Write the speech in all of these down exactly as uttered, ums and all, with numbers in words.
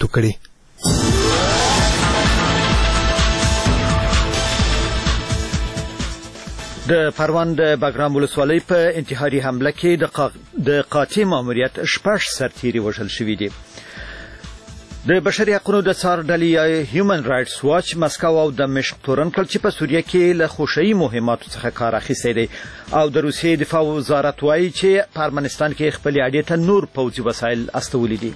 کړي. د پروان د بګرام ولسوالۍ په انتحاري حمله کې د قا... د قاطع ماموریت شپږ سرتیري وژل شوي دي. د بشري حقوقو د څار ډلې هیومن رائټس واچ مسکو او دمشق تورن کړ چې په سوریه کې له خوشي مهماتو څخه کار اخیستی دی او د روسیې دفاع وزارت وایي چې په ارمنستان کې خپل اډې ته نور پوځي وسایل استولي دي.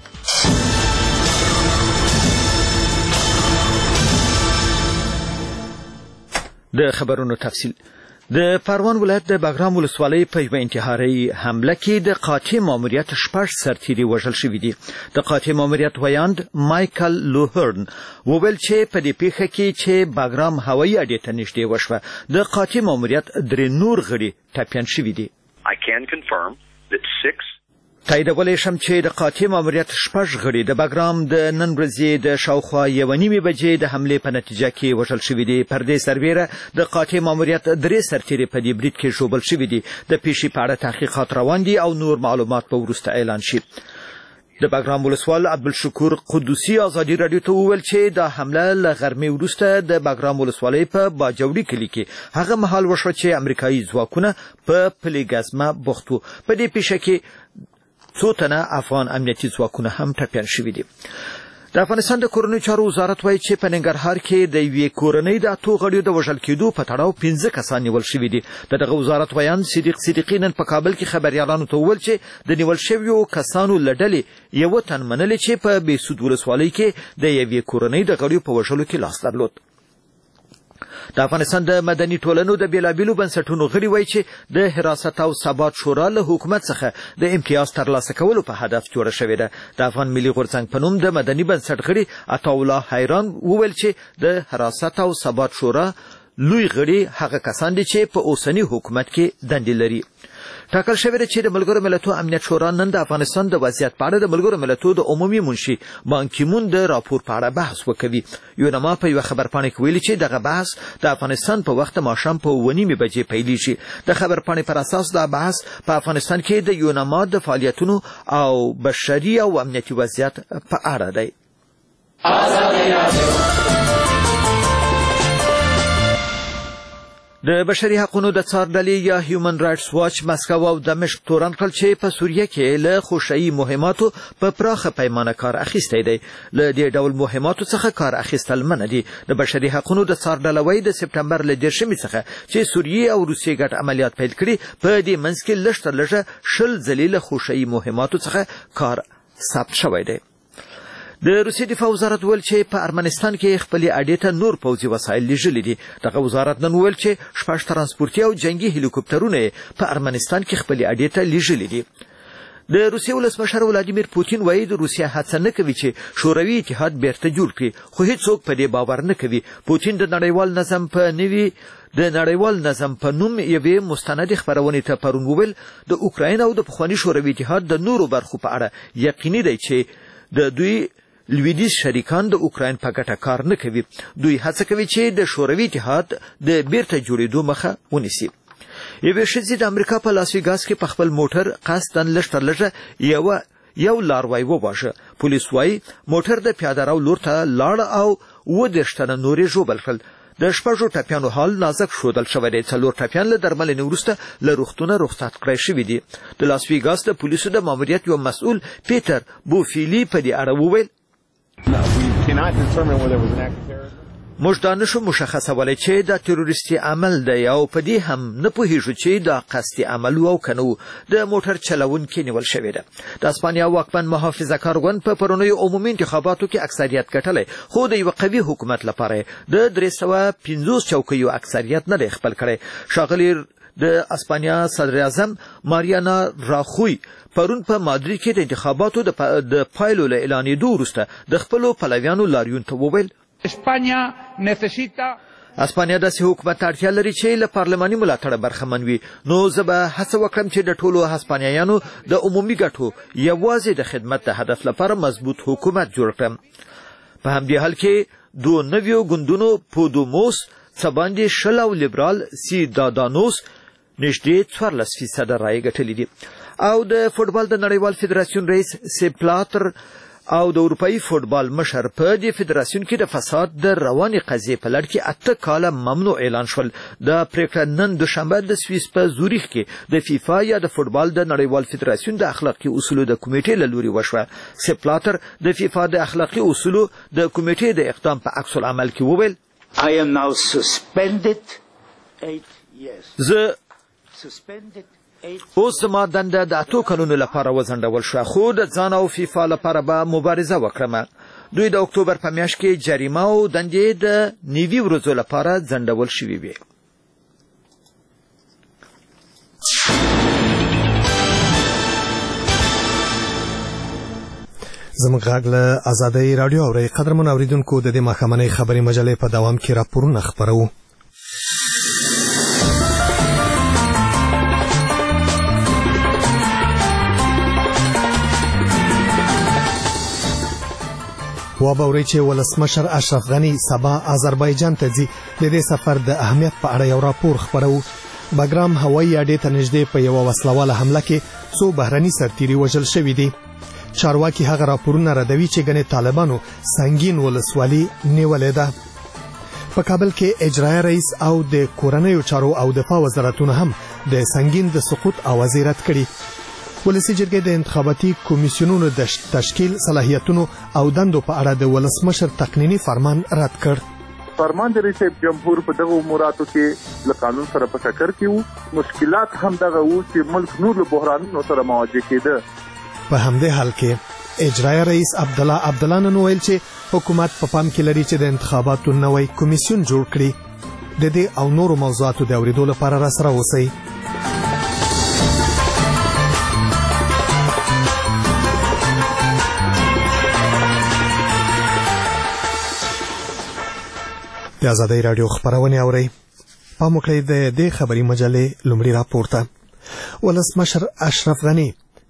د خبرونو تفصیل. د پروان ولایت د بګرام ولسوالۍ په یوه انتحاري حمله کې د قاطع ماموریت شپږ سرتیري وژل شوي دي. د قاطع ماموریت ویاند مایکل لوهرن وویل چې په دې پیښه کې چې بګرام هوایي اډې ته نږدې وشوه د قاطع ماموریت درې نور غړي ټپیان شوي دي. I can confirm that six تاییدولی شم چې د قاطع ماموریت شپږ غړي د بګرام د نن ورځې د شاوخوا یوه نیمې بجې د حملې په نتیجه کې وژل شوي دي. پر دې سربیره د قاطع ماموریت درې سرتیري په دې برید کې ژوبل شوي دي. د پیښې په اړه تحقیقات روان دي او نور معلومات به وروسته اعلان شي. د بګرام ولسوال عبدالشکور قدوسي ازادي راډیو ته وویل چې دا حمله له غرمې وروسته د بګرام ولسوالۍ په باجوړي کلي کې هغه مهال وشوه چې امریکایي ځواکونه په پلې ګزمه بوخت وو. په دې پیښه کې څو تنه افغان امنیتي ځواکونه هم ټپیان شوي دي. د افغانستان د کورنیو چارو وزارت وایي چې په ننګرهار کې د یوې کورنۍ د اتو غړیو د وژل کېدو په تړاو پنځه کسان نیول شوي دي. د دغه وزارت ویاند صدیق صدیقي نن په کابل کې خبریالانو ته وویل چې د نیول شویو کسانو له ډلې یوه تن منلې چې په بېسود ولسوالۍ کې د یوې کورنۍ د غړیو په وژلو کې لاس درلود. د افغانستان د مدني ټولنو د بیلابیلو بنسټونو غړي وایي چې د حراست او ثبات شورا له حکومت څخه د امتیاز ترلاسه کولو په هدف جوړه شوې ده. د افغان ملي غورځنګ په نوم د مدني بنسټ غړي عطاالله حیران وویل چې د حراست او ثبات شورا لوی غړي هغه کسان دي چې په اوسني حکومت کې دندې لري. ټاکل شوې ده چې د ملګرو ملتونو امنیت شورا نن د افغانستان د وضعیت په اړه د ملګرو ملتونو د عمومي منشي بان کی مون د راپور په اړه بحث وکوي. یونما په یوه خبرپاڼه کې ویلي چې دغه بحث د افغانستان په وخت ماښام په اوه نیمې بجې پیلیږي. د خبرپاڼې پر اساس دا بحث په افغانستان کې د یونما د فعالیتونو او بشري او امنیتي وضعیت په اړه دی. د بشري حقوقو د څار ډلې یا هیومن رائټس واچ مسکو او دمشق تورن کړل چې په سوریه کې له خوشي مهماتو په پراخه پیمانه کار اخیستی دی. له دې ډول مهماتو څخه کار اخیستل منع دي. د بشري حقوقو د څار ډله وایي د سپټمبر له دېرشمې څخه چې سوریې او روسیې ګډ عملیات پیل کړي په دې منځ کې لږ تر لږه شل ځلې له خوشي مهماتو څخه کار ثبت شوی دی. د روسیې دفاع وزارت وویل چې په ارمنستان کې خپلې اډې ته نور پوځي وسایل لیږلي دي. دغه وزارت نن وویل چې شپږ ترانسپورتي او جنګي هلیکوپټرونه یې په ارمنستان کې خپلې اډې ته لیږلي دي. د روسیې ولسمشر ولادیمیر پوتین وایي د روسیه هڅه نه کوي چې شوروي اتحاد بیرته جوړ کړي، خو هیڅوک په دې باور نه کوي. پوتین د نړیوال نظم په نوي د نړیوال نظم په نوم یوې مستندې خپرونې ته پرون وویل د اوکراین او د پخواني شوروي اتحاد د نورو برخو په اړه یقیني دی چې د دوی لویدیز شریکان د اوکراین په ګټه کار نه کوي. دوی هڅه کوي چې د شوروي اتحاد د بیرته جوړېدو مخه ونیسي. یوې ښځې د امریکا په لاس ویګاس کې په خپل موټر قصداً لږ تر لږه یوه یو لاروی وواژه. پولیس وایي موټر د پیاده رو لور ته لاړ او اووه دېرش تنه نور یې ژوبل کړل. د شپږو ټپیانو حال نازک ښودل شوی دی. څلور ټپیان له درملنې وروسته له روغتونه رخصت کړی شوي دي. د لاس ویګاس د پولیسو د ماموریت یو مسؤل پیټر بوفیلي په دې اړه وویل موږ دا نشو مشخصولی چې دا تروریستي عمل دی او په دې هم نه پوهیږو چې دا قصدي عمل و او که نه و. د موټر چلونکي نیول شوی ده. د اسپانیا واکمن محافظه کار ګوند په پرونیو عمومي انتخاباتو کې اکثریت ګټلی، خو د یوه قوي حکومت لپاره د درې سوه پنځوس چوکیو اکثریت نه دی خپل کړی. ښاغلي د اسپانیا صدر اعظم ماریانا راخوی پرون په مادرید کې د انتخاباتو د پایلو له اعلانېدو وروسته د خپلو پلویانو لاریون ته وویل اسپانیا داسې حکومت ته اړتیا لري چې له پارلماني ملاتړه برخمن وي. نو زه به هڅه وکړم چې د ټولو هسپانیایانو د عمومي ګټو یوازې د خدمت د هدف لپاره مضبوط حکومت جوړ کړم. په همدې حال کې دوه نویو ګوندونو پودوموس څه باندې شل او لیبرال سیدادانوس نږدې څوارلس فیصده رایې ګټلې دي. او د فوټبال د نړیوال فدراسیون رئیس سیپ بلاتر او د اروپאי فوټبال مشر په دې فدراسیون کې د فساد د رواني قضیې په لړ کې اته کاله ممنوع اعلان شول. د پریکړه نن دوشنبه د سویس په زوریخ کې د فیفا یا د فوټبال د نړیوال فدراسیون د اخلاقي اصولو د کمیټې له لوري وشوه. سپلاتر د فیفا د اخلاقي اصولو د کمیټې د اقدام په عکس العمل کې وویل I am now suspended eight years. زه Suspended eight اوس زما دنده د اتو کلونو لپاره وځنډول شوه، خو د ځان او فیفا لپاره به مبارزه وکړم. دوی د اکتوبر په میاشت کې جریمه او دندې د نیوي ورځو لپاره ځنډول شوې وې. زموږ غږ له آزادۍ راډیو اورئ. قدرمن اوریدونکو، د دې ماښامنۍ خبري مجلې په دوام کې راپورونه خپروو. وابورئ چې ولسمشر اشرف غني سبا آذربایجان ته ځي. د دې سفر د اهمیت په اړه یو راپور خپروو. بګرام هوایي اډې ته نږدې په یوه وسلواله حمله کې څو بهرني سرتیري وژل شوي دي. چارواکي هغه راپورونه ردوي چې ګنې طالبانو سنگین ولسوالي نیولې ده. په کابل کې اجرایه رئیس او د کورنیو چارو او دفاع وزارتونه هم د سنگین د سقوط اوازې رد کړي. ولسي جرګې د انتخاباتي کمیسیونونو د تشکیل صلاحیتونو او دندو په اړه د ولسمشر تقنینی فرمان رد کړ. فرمان د رئیس جمهور په دغه اموراتو کې له قانون سره په ټکر کې وو. مشکلات هم دغه وو چې ملک نور له بحرانونو سره مواجه کېده. په همدې حال کې اجرایه رئیس عبدالله عبدالله نن ویل چې حکومت په پام کې لري چې د انتخاباتو نوی کمیسیون جوړ کړي. د دې او نورو موضوعاتو د اورېدو لپاره راسره اوسئ. د آزادۍ راډیو خبرونه اورئ. پام وکړئ د دې خبري مجلې لومړی راپور ته. ولسمشر اشرف غني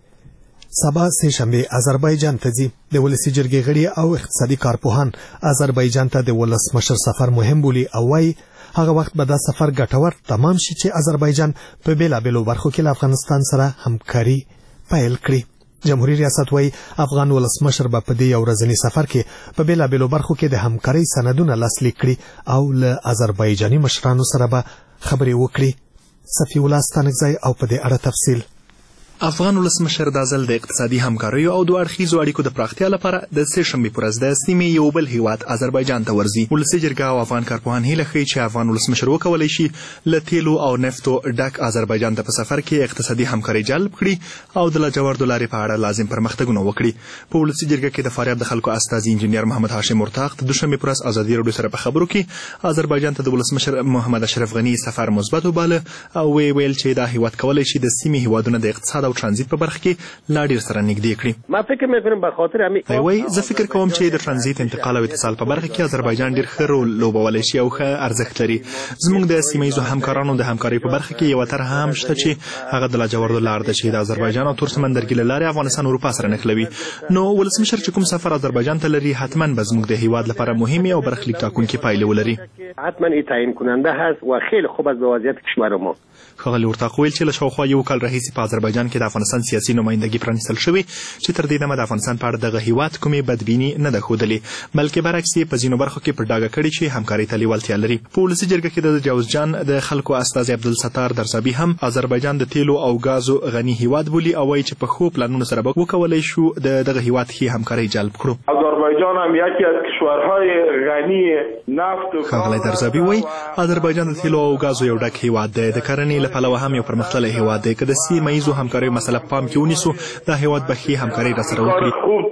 سبا سه شنبه آذربایجان ته ځي. د ولسي جرګې غړي او اقتصادي کارپوهان آذربایجان ته د ولسمشر سفر مهم بولي او وايي هغه وخت به دا سفر ګټور تمام شي چې آذربایجان په بیلابېلو برخو کې له افغانستان سره همکاري پیل کړي. جمهوریت ریاست وايي افغان ولسمشر به په دې یو ورځني سفر کې په بیلابېلو برخو کې د همکارۍ سندونه لاسلیک کړي او له آذربایجاني مشرانو سره به خبرې وکړي. صفي الله ستانکزی او په دې اړه تفصیل. افغان ولسمشر د ځل د اقتصادي همکاریو او دوه اړخیزو اړیکو د پراختیا لپاره د سه شنبې پر ورځ د سیمې یو بل هیواد آذربایجان ته ورځي. ولسي جرګه او افغان کارپوهان هیله ښیي چې افغان ولسمشر وکولای شي له تیلو او نفتو ډک آذربایجان ته په سفر کې اقتصادي همکاري جلب کړي او د لاجوردو لارې په اړه لازم پرمختګونه وکړي. په ولسي جرګه کې د فاریاب د خلکو استازي انجنیر محمد هاشم مرتاق د دوشنبې پر ورځ ازادي راډیو سره په خبرو کې آذربایجان ته د ولسمشر محمد اشرف غني سفر مثبت وباله او ویل چې دا هیواد کولای شي د سیمې هیوادونو د اقتصاد او ترانزیت په برخه کې لا ډیر سره نږدې کړي. ما فکر میکنم به خاطر همین وای زه فکر کوم چې د ترانزیت انتقال او اتصال په برخه کې آذربایجان ډیر ښه رول لوبولی شي او ښه ارزښت لري. زموږ د سیمه ییزو همکارانو د همکارۍ په برخه کې یو تر هم شته چې هغه د لاجوردو لار ده چې د آذربایجان او تور سمندرګي له لارې افغانستان اروپا سره نښلوي. نو ولسمشر چې کوم سفر آذربایجان ته لري حتما به زموږ د هیواد لپاره مهمه او برخلیک ټاکونکې پایلې ولري. حتما این تعیین کننده هست و خیلی خوب است به وضعیت کشور ما. ښاغلي ورتاق ویل چې له شاوخوا یو کال راهیسې په آذربایجان کې د افغانستان سیاسي نمایندګي پرانیستل شوې چې تر دې دمه د افغانستان په اړه دغه هیواد کومې بدبیني نه ده ښودلې، بلکې برعکس یې په ځینو برخو کې په ډاګه کړې چې همکارۍ ته لیوالتیا لري. په ولسي جرګه کې د جوزجان د خلکو استازي عبدالستار درزابي هم آذربایجان د تیلو او غازو غني هیواد بولي او وایي چې په ښو پلانونو سره به وکولی شو د دغه هیواد ښې همکارۍ جلب کړو. آذربایجان هم یکی از کشورهای غنی نفت و ښاغلی درزابي وایي آذربایجان د تیلو او غازو یو ډک هیواد دی، د کرنې له پلوه هم یو پرمختللی هیواد دی. که د سیمه ییزو همکاریو مسله په پام کې ونیسو دا هیواد به ښې همکارۍ راسره وکړي.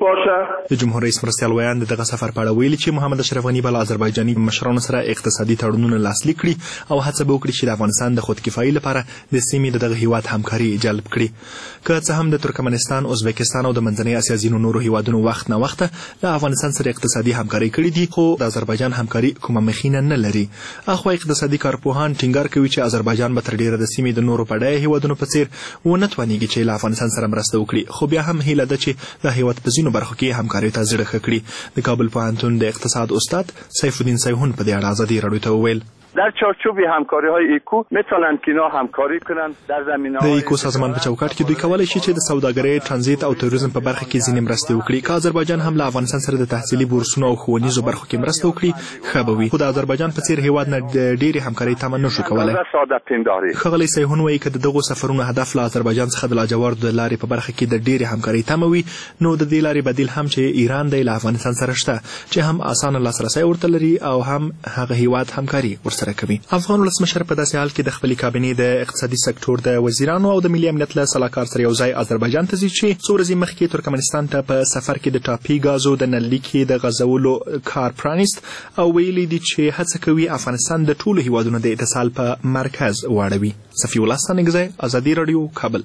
د جمهور رئیس مرستیال ویان د دغه سفر په اړه ویلي چې محمد اشرف غني به له آذربایجاني مشرانو سره اقتصادي تړونونه لاسلیک کړي او هڅه به وکړي چې د افغانستان د خودکفایي لپاره د سیمې د دغه هیواد همکاري جلب کړي. که څه هم د ترکمنستان، ازبکستان او د منځنۍ اسیا ځینو نورو هیوادونو وخت نه وخته له افغانستان سره اقتصادي همکاري کړې دي، خو د آذربایجان همکاري کومه مخینه نه لري. اخوا اقتصادي کارپوهان ټینګار کوي چې آذربایجان به تر ډیره د سیمې د نورو بډایه هیوادونو په څیر ونه توانیږي چې له افغانستان سره مرسته وکړي، خو بیا هم هیله ده چې د هیواد په ځینو برخو کې همکاري ته زړه ښه کړي. د کابل پوهنتون د اقتصاد استاد سیف الدین سیهون په دې اړه ازادي راډیو ته وویل در چارچوب همکاری های ایکو میتونن که اینا همکاری کنن در زمینه د ایکو سازمان په چوکاټ کې دوی کولای شي چې د سوداګرۍ ترانزیت او توریزم په برخه کې ځینې مرستې وکړي که آذربایجان هم له افغانستان سره د تحصیلي بورسونو او ښوونیزو برخو کې مرسته وکړي ښه به وي خو د آذربایجان په څیر هیواد نه د ډېرې همکارۍ تمه نشو کولی ښاغلی سیحون وایي که د دغو سفرونو هدف له آذربایجان څخه د لاجوردو د لارې په برخه کې د ډېرې همکارۍ تمه وي نو د دې لارې بدیل هم چې ایران دی له افغانستان سره شته چې هم اسانه لاسرسی ورته لري او هم هغه هیواد همکاري ورسره کوي. افغان ولسمشر په داسې حال کې د خپلې کابینې د اقتصادي سکتور د وزیرانو او د ملي امنیت له سلاکار سره یو ځای آذربایجان ته ځي چې څو ورځې مخکې ترکمنستان ته په سفر کې د ټاپي ګازو د نللیکې د غځولو کار پرانیست او ویلي دي چې هڅه کوي افغانستان د ټولو هیوادونو د اتصال په مرکز واړوي. صفي الله ستانکزی، ازادي راډیو، کابل.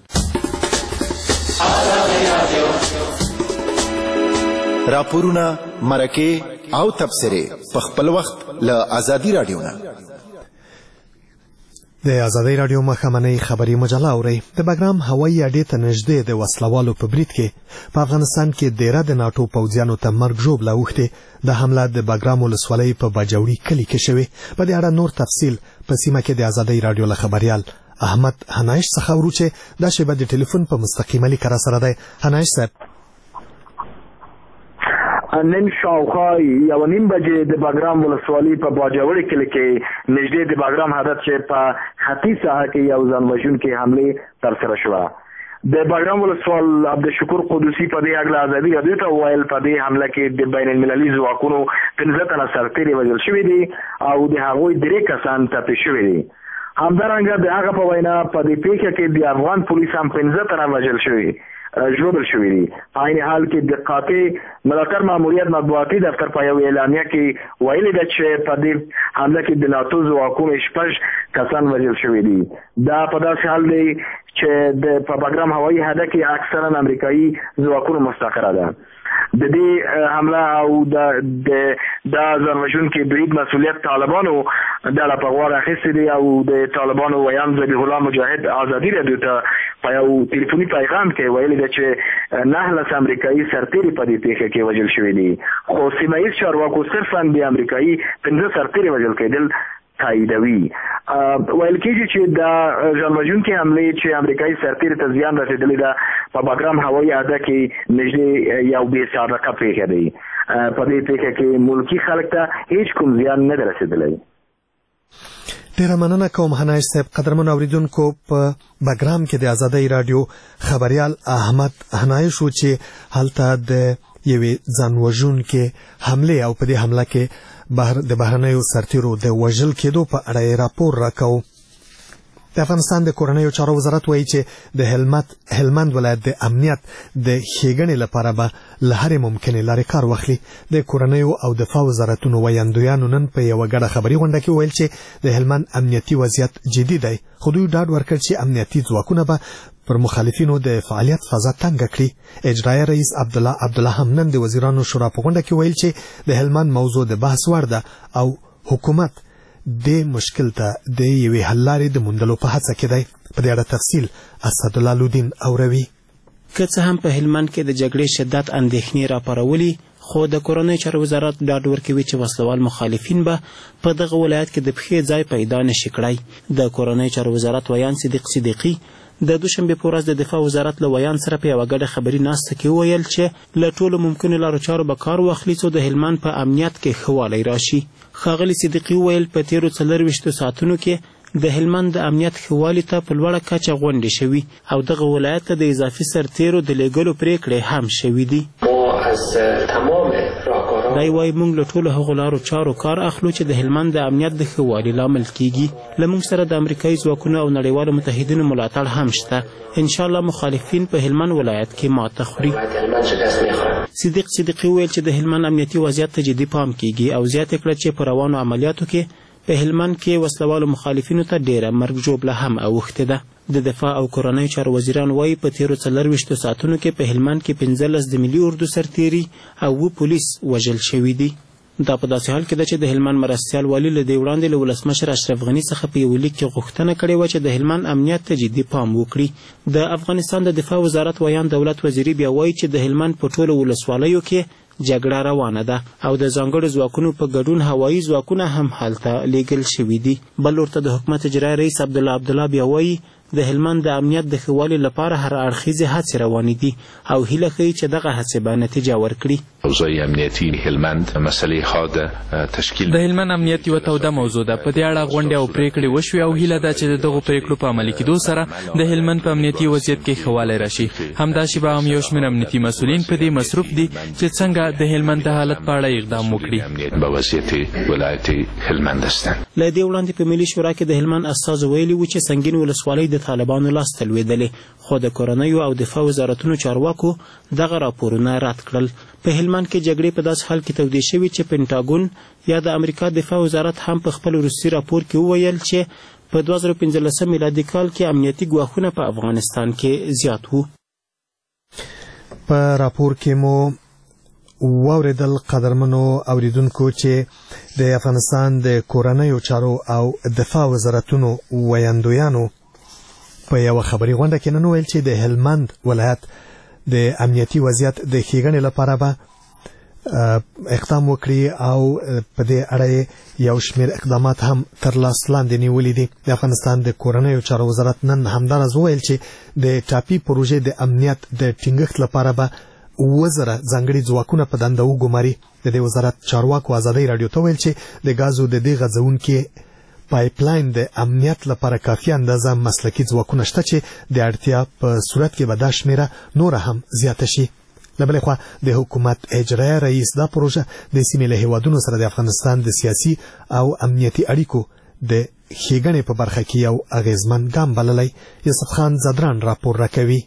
راپورونه، مرکې او تبصرې په خپل وخت له ازادي راډیو نه. د ازادي راډیو مخامنۍ خبري مجله اوري. د بګرام هوایي اډې ته نږدې د وسلوالو په برید کې په افغانستان کې ډیره د ناټو پوځیانو ته مرګ ژوبله اوښتې. د حمله د بګرام ولسوالۍ په باجوړي کلي کې شوې. په دې اړه نور تفصیل په سیمه کې د ازادي راډیو له خبريال احمد حنایش څخه ورو چې دا شیبه د ټلیفون په مستقیمه لیک را سره دی. حنایش صاحب، نن شاوخوا یو نیم بجې د بګرام ولسوالۍ په باجوړي کلي کې نږدې د بګرام حدت چې په ختي ساحه کې یو ځان وژونکې حملې ترسره شوه. د بګرام ولسوال عبدالشکور قدوسي په دې اړه ازادي راډیو ته وویل په دې حمله کې د بین المللي ځواکونو پنځه تنه سرتیري وژل شوي دي او د هغوی درې کسان ټپي شوي دي. همدارنګه د هغه په وینا په دې پیښه کې د افغان پولیس هم پنځه تنه وژل شوي ژوبل شوي دي. په عین حال کې د قاطع ملاتړ ماموریت مطبوعاتي دفتر په یو اعلامیه کې ویلي ده چې په دې حمله کې د ناتو ځواکونو شپږ کسان وژل شوي دي. دا په داسې حال دی چې د په بګرام هوایي اډه کې اکثرا امریکایي ځواکونو مستقره ده. د دې حمله او د د ځان وژونکي برید مسؤلیت طالبانو ډله په غاړه اخیستې دی او د طالبانو ویان ذبیح الله مجاهد ازادي راډیو ته په یو ټلیفوني پیغام کې ویلي ده چې نه لس امریکایي سرتیري په دې پیښه کې وژل شوي دي خو سیمه ییز چارواکو صرفا د امریکایي پنځه سرتیري وژل کېدل تاییدوي. ویل کېږي چې د ځان وژونکي حملې چې امریکایي سرتیري ته زیان رسېدلی ده په بګرام هوایي اډه کې نږدې یو بې سابقه پیښه دی. په دې پیښه کې ملکي خلک ته هیڅ کوم زیان نه دی رسېدلی. ډیره مننه کوم حنایش صاحب. قدرمن اوریدونکو، په بګرام کې د ازادۍ راډیو خبريال احمد حنایش و چې هلته د یوې ځان وژونکې حملې او په دې حمله کې بهر د بهرنیو سرتیرو د وژل کېدو په اړه راپور راکاو. د افغانستان د کورنیو چارو وزارت وایي چې د هلمند هلمند ولایت د امنیت د ښېګڼې لپاره به له هرې ممکنې لارې کار واخلي. د کورنیو او دفاع وزارتونو ویاندویانو نن په یوه ګډه خبري غونډه کې وویل چې د هلمند امنیتي وضعیت جدي دی، خو دوی ډاډ ورکړ چې امنیتي ځواکونه به پر مخالفینو د فعالیت فضا تنګه کړي. اجرایه رئیس عبدالله عبدالله هم نن د وزیرانو شورا په غونډه کې ویل چې د هلمند موضوع د بحث وړ ده او حکومت د مشکل ته د یوې حل لارې د موندلو په هڅه کې دی. په دې اړه تفصیل اسدالله لودین اوروي. که څه هم په هلمند کې د جګړې شدت اندېښنې راپارولي، خو د کورنیو چارو وزارت ډاډ ورکوي چې وسلوال مخالفین به په دغه ولایت کې د پښې ځای پیدا نشي کړی. د کورنیو چارو وزارت ویان صدیق صدیقي د دوشنبې په ورځ د دفاع وزارت له ویان سره په یوه ګډه خبري ناسته کې وویل چې له ټولو ممکنو لارو چارو به کار واخلي څو د هلمند په امنیت کې ښه والی راشي. ښاغلي صدیقي وویل په تیرو څلرویشتو ساعتونو کې د هلمند د امنیت ښه والي ته په لوړه کچه غونډې شوي او دغه ولایت ته د اضافي سرتیرو د لیږلو پرېکړې هم شوي دي. دی وایي موږ له ټولو هغو لارو چارو کار اخلو چې د هلمند د امنیت د ښه والي لامل کیږي. له موږ سره د امریکایي ځواکونو او نړیوالو متحدینو ملاتړ هم شته. انشاءالله مخالفین په هلمند ولایت کې ماته خوري. صدیق صدیقي وویل چې د هلمند امنیتي وضعیت ته جدي پام کیږي او زیاته کړه چې په روانو عملیاتو کې په هلمند کې وسلوالو مخالفینو ته ډیره مرګ ژوبله هم اوښتې ده. د دفاع او کورنیو چارو وزیران وایي په تیرو څلرویشتو ساعتونو کې په هلمند کې پنځلس د ملي اردو سرتیري او اووه پولیس وژل شوي دي. دا په داسې حال کې ده چې د هلمند مرستیال والي له دې وړاندې له ولسمشر اشرف غني څخه په یو لیک کې غوښتنه کړې وه چې د هلمند امنیت ته جدي پام وکړي. د افغانستان د دفاع وزارت ویان دولت وزیري بیا وایي چې د هلمند په ټولو ولسوالیو کې جګړه روانه ده او د ځانګړو ځواکونو په ګډون هوایي ځواکونه هم هلته لیږل شوي دي. بل ورته د حکومت اجرایي رئیس عبدالله عبدالله بیا وایي د هلمند د امنیت د ښه والي لپاره هر اړخیزې هڅې روانې دي او هیله ښیي چې دغه هڅې به نتیجه ورکړي. اوضاع امنیتي هلمند مسلې خاصه تشکیل د هلمند امنیت یوه توده موضوع ده. په دې اړه غونډې او پریکړې وشوې او هیله ده چې د دغو پریکړو په عملي کېدو سره د هلمند په امنیتي وضعیت کې ښه والی راشي. همداسې به هم یو شمېر امنیتي مسؤلین په دې مصروف دي چې څنګه د هلمند د حالت په اړه اقدام وکړي. امنیت په وضعیت ولایت هلمند هستند. له دې وړاندې په ملي شورا کې د هلمند استازو ویلي وو چې سنګین ولسوالۍ د طالبانو لاس ته لوېدلې، خو د کورنیو او دفاع وزارتونو چارواکو دغه راپورونه رد کړل. په هلمند کې جګړې په داسې حال کې تودې شوې چې پینټاګون یا د امریکا دفاع وزارت هم په خپل وروستي راپور کې وویل چې په دوه زره پنځلسم میلادي کال کې امنیتي ګواښونه په افغانستان کې زیات وو. په راپور کې مو واوریدل قدرمنو اوریدونکو چې د افغانستان د کورنیو چارو او دفاع وزارتونو ویاندویانو په یو خبري غونډه کې نن ویل چې د هلمند ولایت د امنیتي وضعیت د ښېګڼې لپاره به اقدام وکړي او په دې اړه یو شمېر اقدامات هم تر لاس لاندې نیولي دي. د افغانستان د کورنیو چارو وزارت نن همداراز وویل چې د ټاپي پروژې د امنیت د ټینګښت لپاره به اووه زره ځانګړي ځواکونه په دنده وګماري. د دې وزارت چارواکو ازادۍ راډیو ته ویل چې د ګازو د دې غځونکي پایپلاین د امنیت لپاره کافي اندازه مسلکي ځواکونه شته چې د اړتیا په صورت کې به دا شمیره نور هم زیاته شي. له بلې خوا د حکومت اجرایي رئیس دا پروژه د سیمې له هیوادونو سره د افغانستان د سیاسي او امنیتي اړیکو د ښېګڼې په برخه کې یو اغیزمن ګام بللی. یوسف خان زدران راپور راکوي.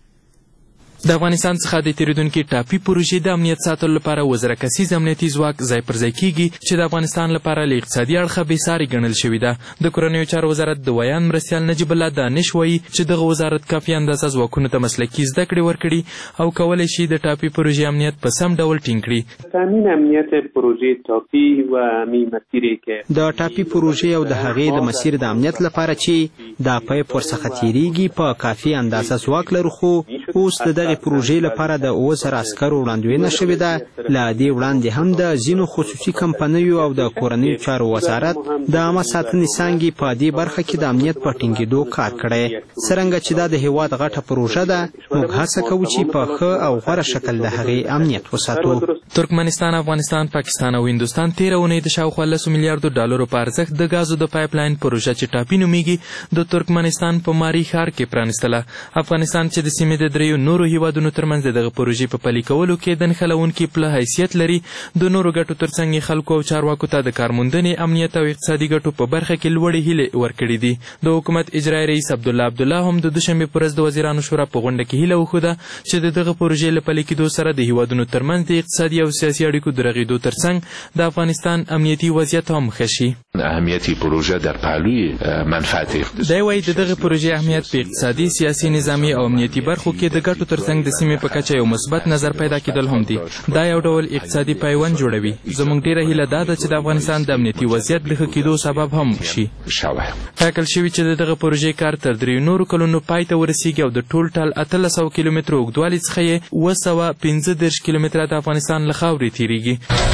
د افغانستان څخه د تیریدونکي ټاپي پروژې د امنیت ساتلو لپاره وزره کسیز امنیتي ځواک ځای پر ځای کیږي چې د افغانستان لپاره له اقتصادي اړخه بېساري ګڼل شوې ده. د کورنیو چارو وزارت د ویان مرستیال نجیب الله دانش وایي چې دغه وزارت کافي اندازه ځواکونو ته مسلکي زده کړې ورکړي او کولی شي د ټاپي پروژې امنیت په سم ډول ټینګ کړي. تامین امنیت پروژې ټاپي و می مسیرې کې د ټاپي پروژې او د هغې د مسیر د امنیت لپاره چې دا پایپ ورڅخه تیریږي په کافي اندازه ځواک لرو، خو اوس د دغې پروژې لپاره د اووه زره عسکرو وړاندوینه شوې ده. له دې وړاندې هم د ځینو خصوصي کمپنیو او د کورنیو چارو وزارت د عامه ساتنې څانګې په دې برخه کې د امنیت په ټینګېدو کار کړی. څرنګه چې دا د هېواد غټه پروژه ده، موږ هڅه کوو چې په ښه او غوره شکل د هغې امنیت وساتو. ترکمنستان، افغانستان، پاکستان او هندوستان تېره اونۍ د شاوخوا لسو میلیاردو ډالرو په ارزښت د ګازو د پایپ لاین پروژه چې ټاپي نومیږي د ترکمنستان په ماري ښار کې پرانستله. افغانستان چې د سیمې د دریو نورو هیوادونو ترمنځ د دغه پروژې په پلي کولو کې د نښلونکي پله حیثیت لري، د نورو ګټو ترڅنګ یې خلکو او چارواکو ته د کارموندنې، امنیت او اقتصادي ګټو په برخه کې لوړې هیلې ورکړي دي. د حکومت اجرایي رئیس عبدالله عبدالله هم د دوشنبې په ورځ د وزیرانو شورا په غونډه کې هیله وښوده چې د دغه پروژې له پلي کېدو سره د هیوادونو ترمنځ د اقتصادي او سیاسي اړیکو د رغېدو ترڅنګ د افغانستان امنیتي وضعیت هم ښه شي. اهمیتی پروژه در پهلوی منفعت اقتصادي. دی وایي د دغه پروژې اهمیت په اقتصادي، سیاسي، نظامي او امنیتي برخو کې د ګټو ترڅنګ د سیمې په کچه یو مثبت نظر پیدا کېدل هم دي. دا یو ډول اقتصادي پیوند جوړوي. زموږ ډیره هیله دا ده چې د افغانستان د امنیتي وضعیت د ښه کېدو سبب هم شي. ټاکل شوي چې د دغه پروژې کار تر دریو نورو کلونو پای ته ورسیږي او د ټول ټال اتلس سوه کیلومترو اوږدوالي څخه یې اووه سوه پنځه دېرش کیلومتره د افغانستان له خاورې تېرېږي.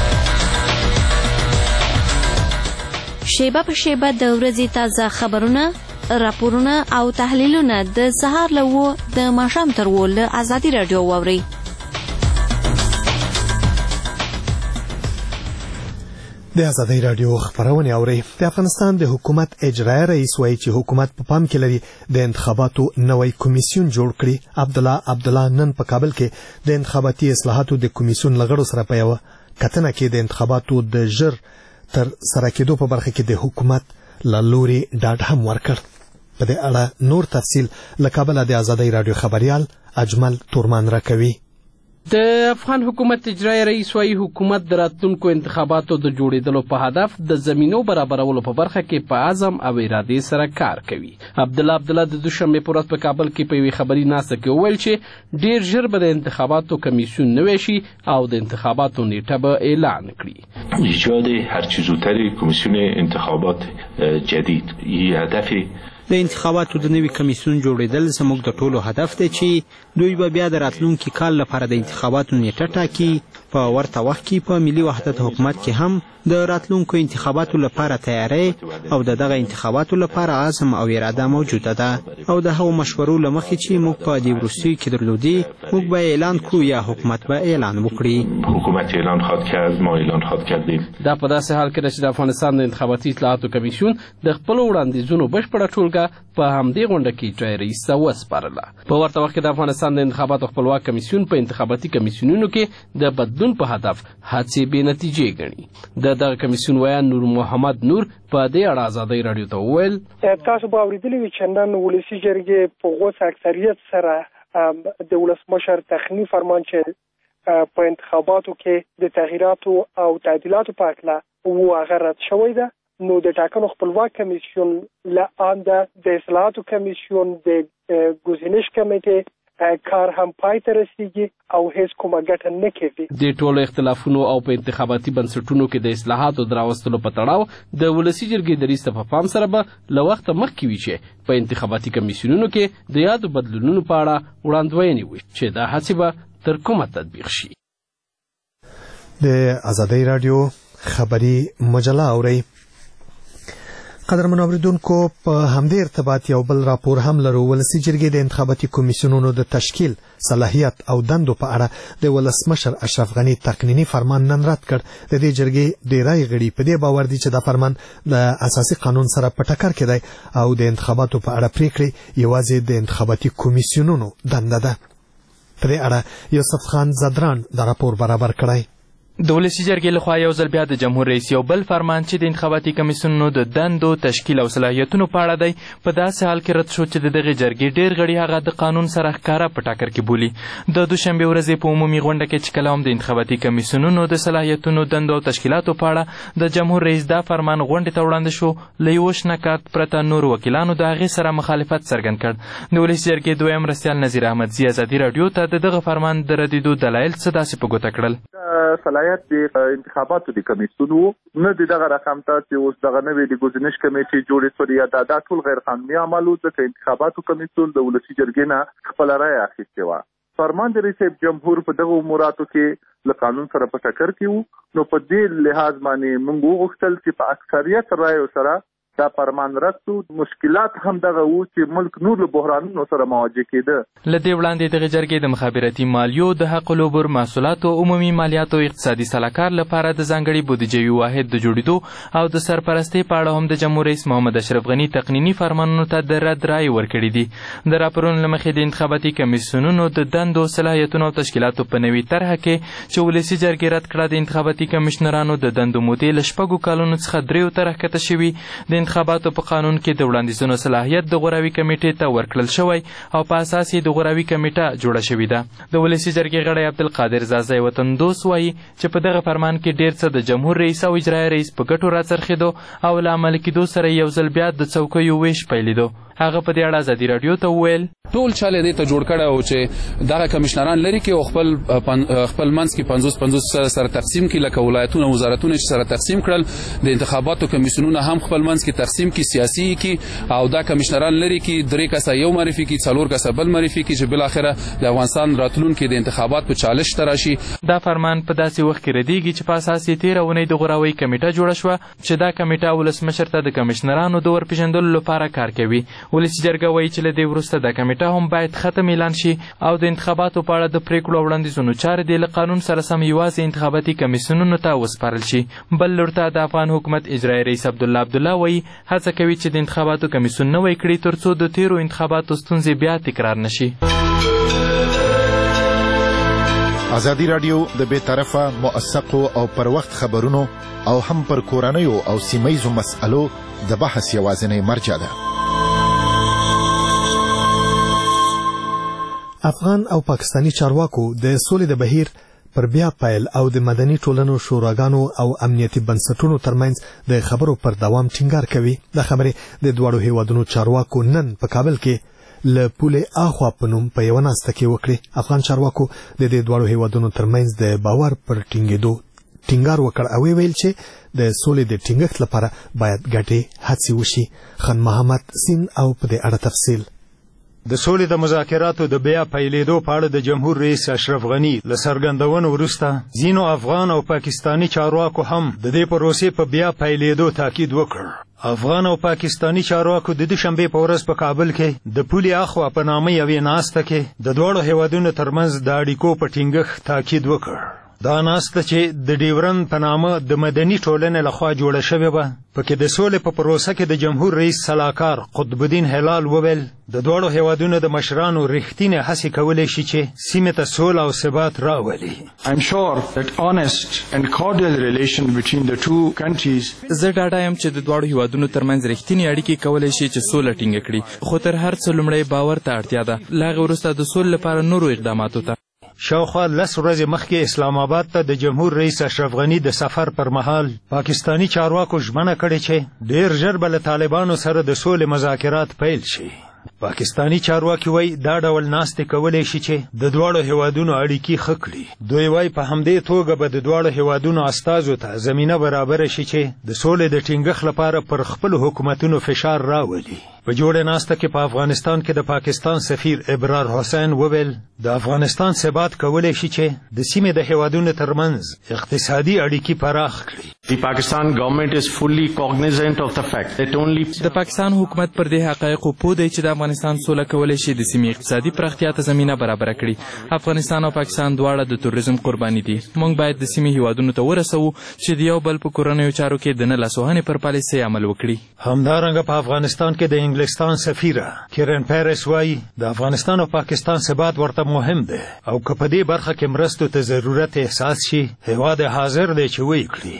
شیبه په شیبه د ورځې تازه خبرونه، راپورونه او تحلیلونه د سهار له اوو د ماښام تر اوو له ازادي راډیو واورئ. د ازادۍ راډیو خبرونه اوري. د افغانستان د حکومت اجرایي رئیس وایي چې حکومت په پام کې لري د انتخاباتو نوی کمیسیون جوړ کړي. عبدالله عبدالله نن په کابل کې د انتخاباتي اصلاحاتو د کمیسیون لغړو سره په یوه کتنه کې د انتخاباتو د ژر تر سره کېدو په برخه کې د حکومت له لوري ډاډ هم ورکړ. په دې اړه نور تفصیل له کابل د ازادۍ راډیو خبريال اجمل تورمان راکوي. د افغان حکومت اجرایي رئیس وايي حکومت د راتلونکو انتخاباتو د جوړېدلو په هدف د زمینو برابرولو په برخه کې په عزم او ارادې سره کار کوي. عبدالله عبدالله د دوشنبې په ورځ په کابل کې په یوې خبري ناسته کې وویل چې ډیر ژر به د انتخاباتو کمیسیون نوی شي او د انتخاباتو نیټه به اعلان کړي. ایجاد هرچه زودتر کمیسیون انتخابات جدید یه هدف د انتخاباتو د نوي کمیسیون جوړېدل زموږ د ټولو هدف دی چې دوی به بیا د راتلونکي کال لپاره د انتخاباتو نیټه ټاکي. په ورته وخت کې په ملي وحدت حکومت کې هم د راتلونکو انتخاباتو لپاره تیاری او د دغه انتخاباتو لپاره عزم او اراده موجوده ده او د هغو مشورو له مخې چې موږ په دې وروستیو کې درلودي موږ به اعلان کړو یا حکومت به اعلان وکړي. حکومت اعلان خواهد کرد، ما اعلان خواهد کردیم. دا په داسې حال کې ده چې د افغانستان د انتخاباتي اطلاعاتو کمیسیون د خپلو وړاندیزونو بشپړه ټولګه په همدې غونډه کې اجرایي رئیس ته وسپارله. په ورته وخت کې د افغانستان د انتخاباتو خپلواک کمیسیون په انتخاباتي کمیسیونونو کې د بدلون په هدف هڅې بې نتیجې ګڼي. د دغه کمیسیون ویان نور محمد نور په دې اړه ازادۍ راډیو ته وویل تاسو به اورېدلي وي چې نن ولسي جرګې په غوڅ اکثریت سره د ولسمشر تخني فرمان چې په انتخاباتو کې د تغییراتو او تعدیلاتو په هکله و هغه رد شوی ده. نو د ټاکنو خپلواک کمیسیون له آنده د اصلاحاتو کمیسیون د ګزینش کمیټې کار هم پای ته رسیږي او هیڅ کومه ګټه نه کوي. د ټولو اختلافونو او په انتخاباتي بنسټونو کې د اصلاحاتو د راوستلو په تړاو د ولسي جرګې د رئیس په پام سره به له وخته مخکې وي چې په انتخاباتي کمیسیونونو کې د یادو بدلونونو په اړه وړاندوینې وي چې دا هڅې به تر کومه تطبیق شي. د ازادۍ راډیو خبري مجله اورئ. قدرمن اوریدونکو په همدې ارتباط یو بل راپور هم لرو. ولسي جرګې د انتخاباتي کمیسیونونو د تشکیل صلاحیت او دندو په اړه د ولسمشر اشرف غني تقنینی فرمان نن رد کړ. د دې جرګې ډیری غړي په دې باور دي چې دا فرمان د اساسي قانون سره په ټکر کې دی او د انتخاباتو په اړه پریکړې یوازې د انتخاباتي کمیسیونونو دنده ده. په دې اړه یوسف خان زدران دا راپور برابر کړی. د ولسي جرګې لخوا یو ځل بیا د جمهور رئیس یو بل فرمان چې د انتخاباتي کمیسیونونو د دندو تشکیل او صلاحیتونو په اړه دی په داسې حال کې رد شو چې د دغې جرګې ډېر غړي هغه د قانون سره ښکاره په ټاکر کې بولي. د دوشنبې ورځې په عمومي غونډه کې چې کله هم د انتخاباتي کمیسیونونو د صلاحیتونو دندو او تشکیلاتو په اړه د جمهور رئیس دا فرمان غونډې ته وړاندې شو له یوه شنه کارت پرته نور وکیلانو د هغې سره مخالفت څرګند کړ. د ولسي جرګې دویم مرستیال نظیر احمدزي ازادي راډیو ته د دغه فرمان د ردېدو دلایل څه داسې په ګوته کړل. صلاحیت د انتخاباتو د کمیسیونو نه د دغه رقم ته چې اوس دغه نوې د ګزینش کمیټې جوړې شوې یا دا ټول غیر قانوني عمل و ځکه انتخاباتو کمیسیون د ولسي جرګې نه خپله رایه اخیستې وه. فرمان د رئیس جمهور په دغه اموراتو کې له قانون سره په ټکر کې وو. نو په دې لحاظ باندې موږ وغوښتل چې په اکثریت رایو سره دا فرمان رد شو. مشکلات هم دغه وو چې ملک نور له بحرانونو سره مواجه کېده. له دې وړاندې دغه جرګې د مخابراتي مالیو د حق العبور محصولاتو عمومي مالیاتو اقتصادي سلاکار لپاره د ځانګړي بودیجوي واحد د جوړېدو او د سرپرستۍ په اړه هم د جمهور رئیس محمد اشرف غني تقنیني فرمانونو ته د رد رایې ورکړې دي. د راپورونو له مخې د انتخاباتي کمیسیونونو د دندو صلاحیتونو او تشکیلاتو په نوي طرحه کې چې ولسي جرګې رد کړه د انتخاباتي کمیشنرانو د دندو مودې له شپږو کالونو څخه دریو ته راښکته شوي. د انتخاباتو په قانون کې د وړاندیزونو صلاحیت د غوراوي کمیټې ته ورکړل شوی او په اساس یې د غوراوي کمیټه جوړه شوې ده. د ولسي جرګې غړی عبدالقادر زازی وطن دوست وایي چې په دغه فرمان کې ډېر څه د جمهور رئیس او اجرایي رئیس په ګټو راڅرخېدو او له عملي کېدو سره یو ځل بیا د څوکیو ویش پیلېدو. هغه په دې اړه ازادي راډیو ته وویل ټول چاله دې ته جوړ کړه او چې دغه کمشنران لري کې خپل خپل منځ کې پنځوس پنځوس سره تقسیم کړي لکه ولایتونه وزارتونه چې سره تقسیم کړل. د انتخاباتو کمیسیونونه هم خپل منځ کې تقسیم کړي سیاسي کې او دا کمشنران لري کې درې کسه یو معرفي کړي څلور کسه بل معرفي کړي چې بل اخره د افغانستان راتلونکي د انتخابات په چالش تراشي. دا فرمان په داسې وخت کې ردیږي چې په اساس یې تیره اونۍ د غوراوي کمیټه جوړه شوه چې دا کمیټه ولسمشر ته د کمشنرانو د ورپېژندلو لپاره کار کوي. ولسي جرګه وایي چې له دې وروسته دا کمیټه هم باید ختم اعلان شي او د انتخاباتو په اړه د پریکړو او وړاندیزونو چارې دې له قانون سره سم یوازې انتخاباتي کمیسیونونو ته وسپارل شي. بل لور ته د افغان حکومت اجرایي رئیس عبدالله عبدالله وایي هڅه کوي چې د انتخاباتو کمیسیون نوی کړي تر څو د تیرو انتخاباتو ستونزې بیا تکرار نشي. ازادي راډیو د بې طرفه موثقو او پر وخت خبرونو او هم پر کورنیو او سیمهیزو مسألو د بحث یوازینی مرجع ده. افغان او پاکستانی چارواکو د سولې د بهیر پر بیا پایل او د مدني ټولنو شوراګانو او امنیتي بنسټونو ترمنځ د خبرو پر دوام ټینګار کوي. د خبرې د دواړو هیوادونو چارواکو نن په کابل کې له پولې اخوا په نوم په یوه ناسته کې وکړې. افغان چارواکو د دې دواړو هیوادونو ترمنځ د باور پر ټینګېدو ټینګار وکړ او ویل چې د سولې د ټینګښت لپاره باید ګډې هڅې وشي. خان محمد سین او په دې اړه تفصیل. د سولې د مذاکراتو د بیا پیلېدو په اړه د جمهور رئیس اشرف غني له څرګندونو وروسته ځینو افغان او پاکستاني چارواکو هم د دې پروسې په بیا پیلېدو تاکید وکړ. افغان او پاکستاني چارواکو د دوشنبې په ورځ په کابل کې د پولې اخوا په نامه یوې ناسته کې د دواړو هیوادونو ترمنځ د اړیکو په ټینګښت تاکید وکړ. دا ناسته چې د ډیورن په نامه د مدني ټولنې لخوا جوړه شوې وه، پکې د سولې په پروسه کې د جمهور رئیس سلاکار قطب الدین هلال وویل د دواړو هیوادونو د مشرانو رښتینې هڅې کولی شي چې سیمې ته سوله او ثبات راولي. I'm sure that honest and cordial relation between the two countries. زه ډاډه یم چې د دواړو هیوادونو ترمنځ رښتینې اړیکې کولی شي چې سوله ټینګه کړي، خو تر هر څه لومړی باور ته اړتیا ده. له هغې وروسته د سولې لپاره نورو اقداماتو ته. شاوخوا لس ورځې مخکې اسلام آباد ته د جمهور رئیس اشرف غني د سفر پر مهال پاکستاني چارواکو ژمنه کړې چې ډیر ژر به له طالبانو سره د سولې مذاکرات پیل شي. پاکستاني چارواکي وایي دا ډول ناستې کولی شي چې د دواړو هیوادونو اړیکې ښه کړي. دوی وایي په همدې توګه به د دواړو هیوادونو استازو ته زمینه برابره شي چې د سولې د ټینګښت لپاره پر خپلو حکومتونو فشار راولي. په جوړه ناسته کې په افغانستان کې د پاکستان سفیر ابرار حسین وویل د افغانستان ثبات کولی شي چې د سیمې د هیوادونو ترمنځ اقتصادي اړیکې پراخ کړي. The Pakistan government is fully cognizant of the fact that only د پاکستان حکومت پر دې حقایقو پوه دی چې د افغانستان سوله کولی شي د سیمې اقتصادي پراختیا ته زمینه برابره کړي. افغانستان او پاکستان دواړه د توریزم قرباني دي. موږ باید د سیمې هیوادونو ته ورسوو چې د یو بل په کورنیو چارو کې د نه لاسوهنې پر پالیسۍ عمل وکړي. همدارنګه په افغانستان کې د انګلستان سفیره کیرن پیرس وایي د افغانستان او پاکستان ثبات ورته مهم دی او که په دې برخه کې مرستو ته ضرورت احساس شي هیواد حاضر دی چې ویې کړي.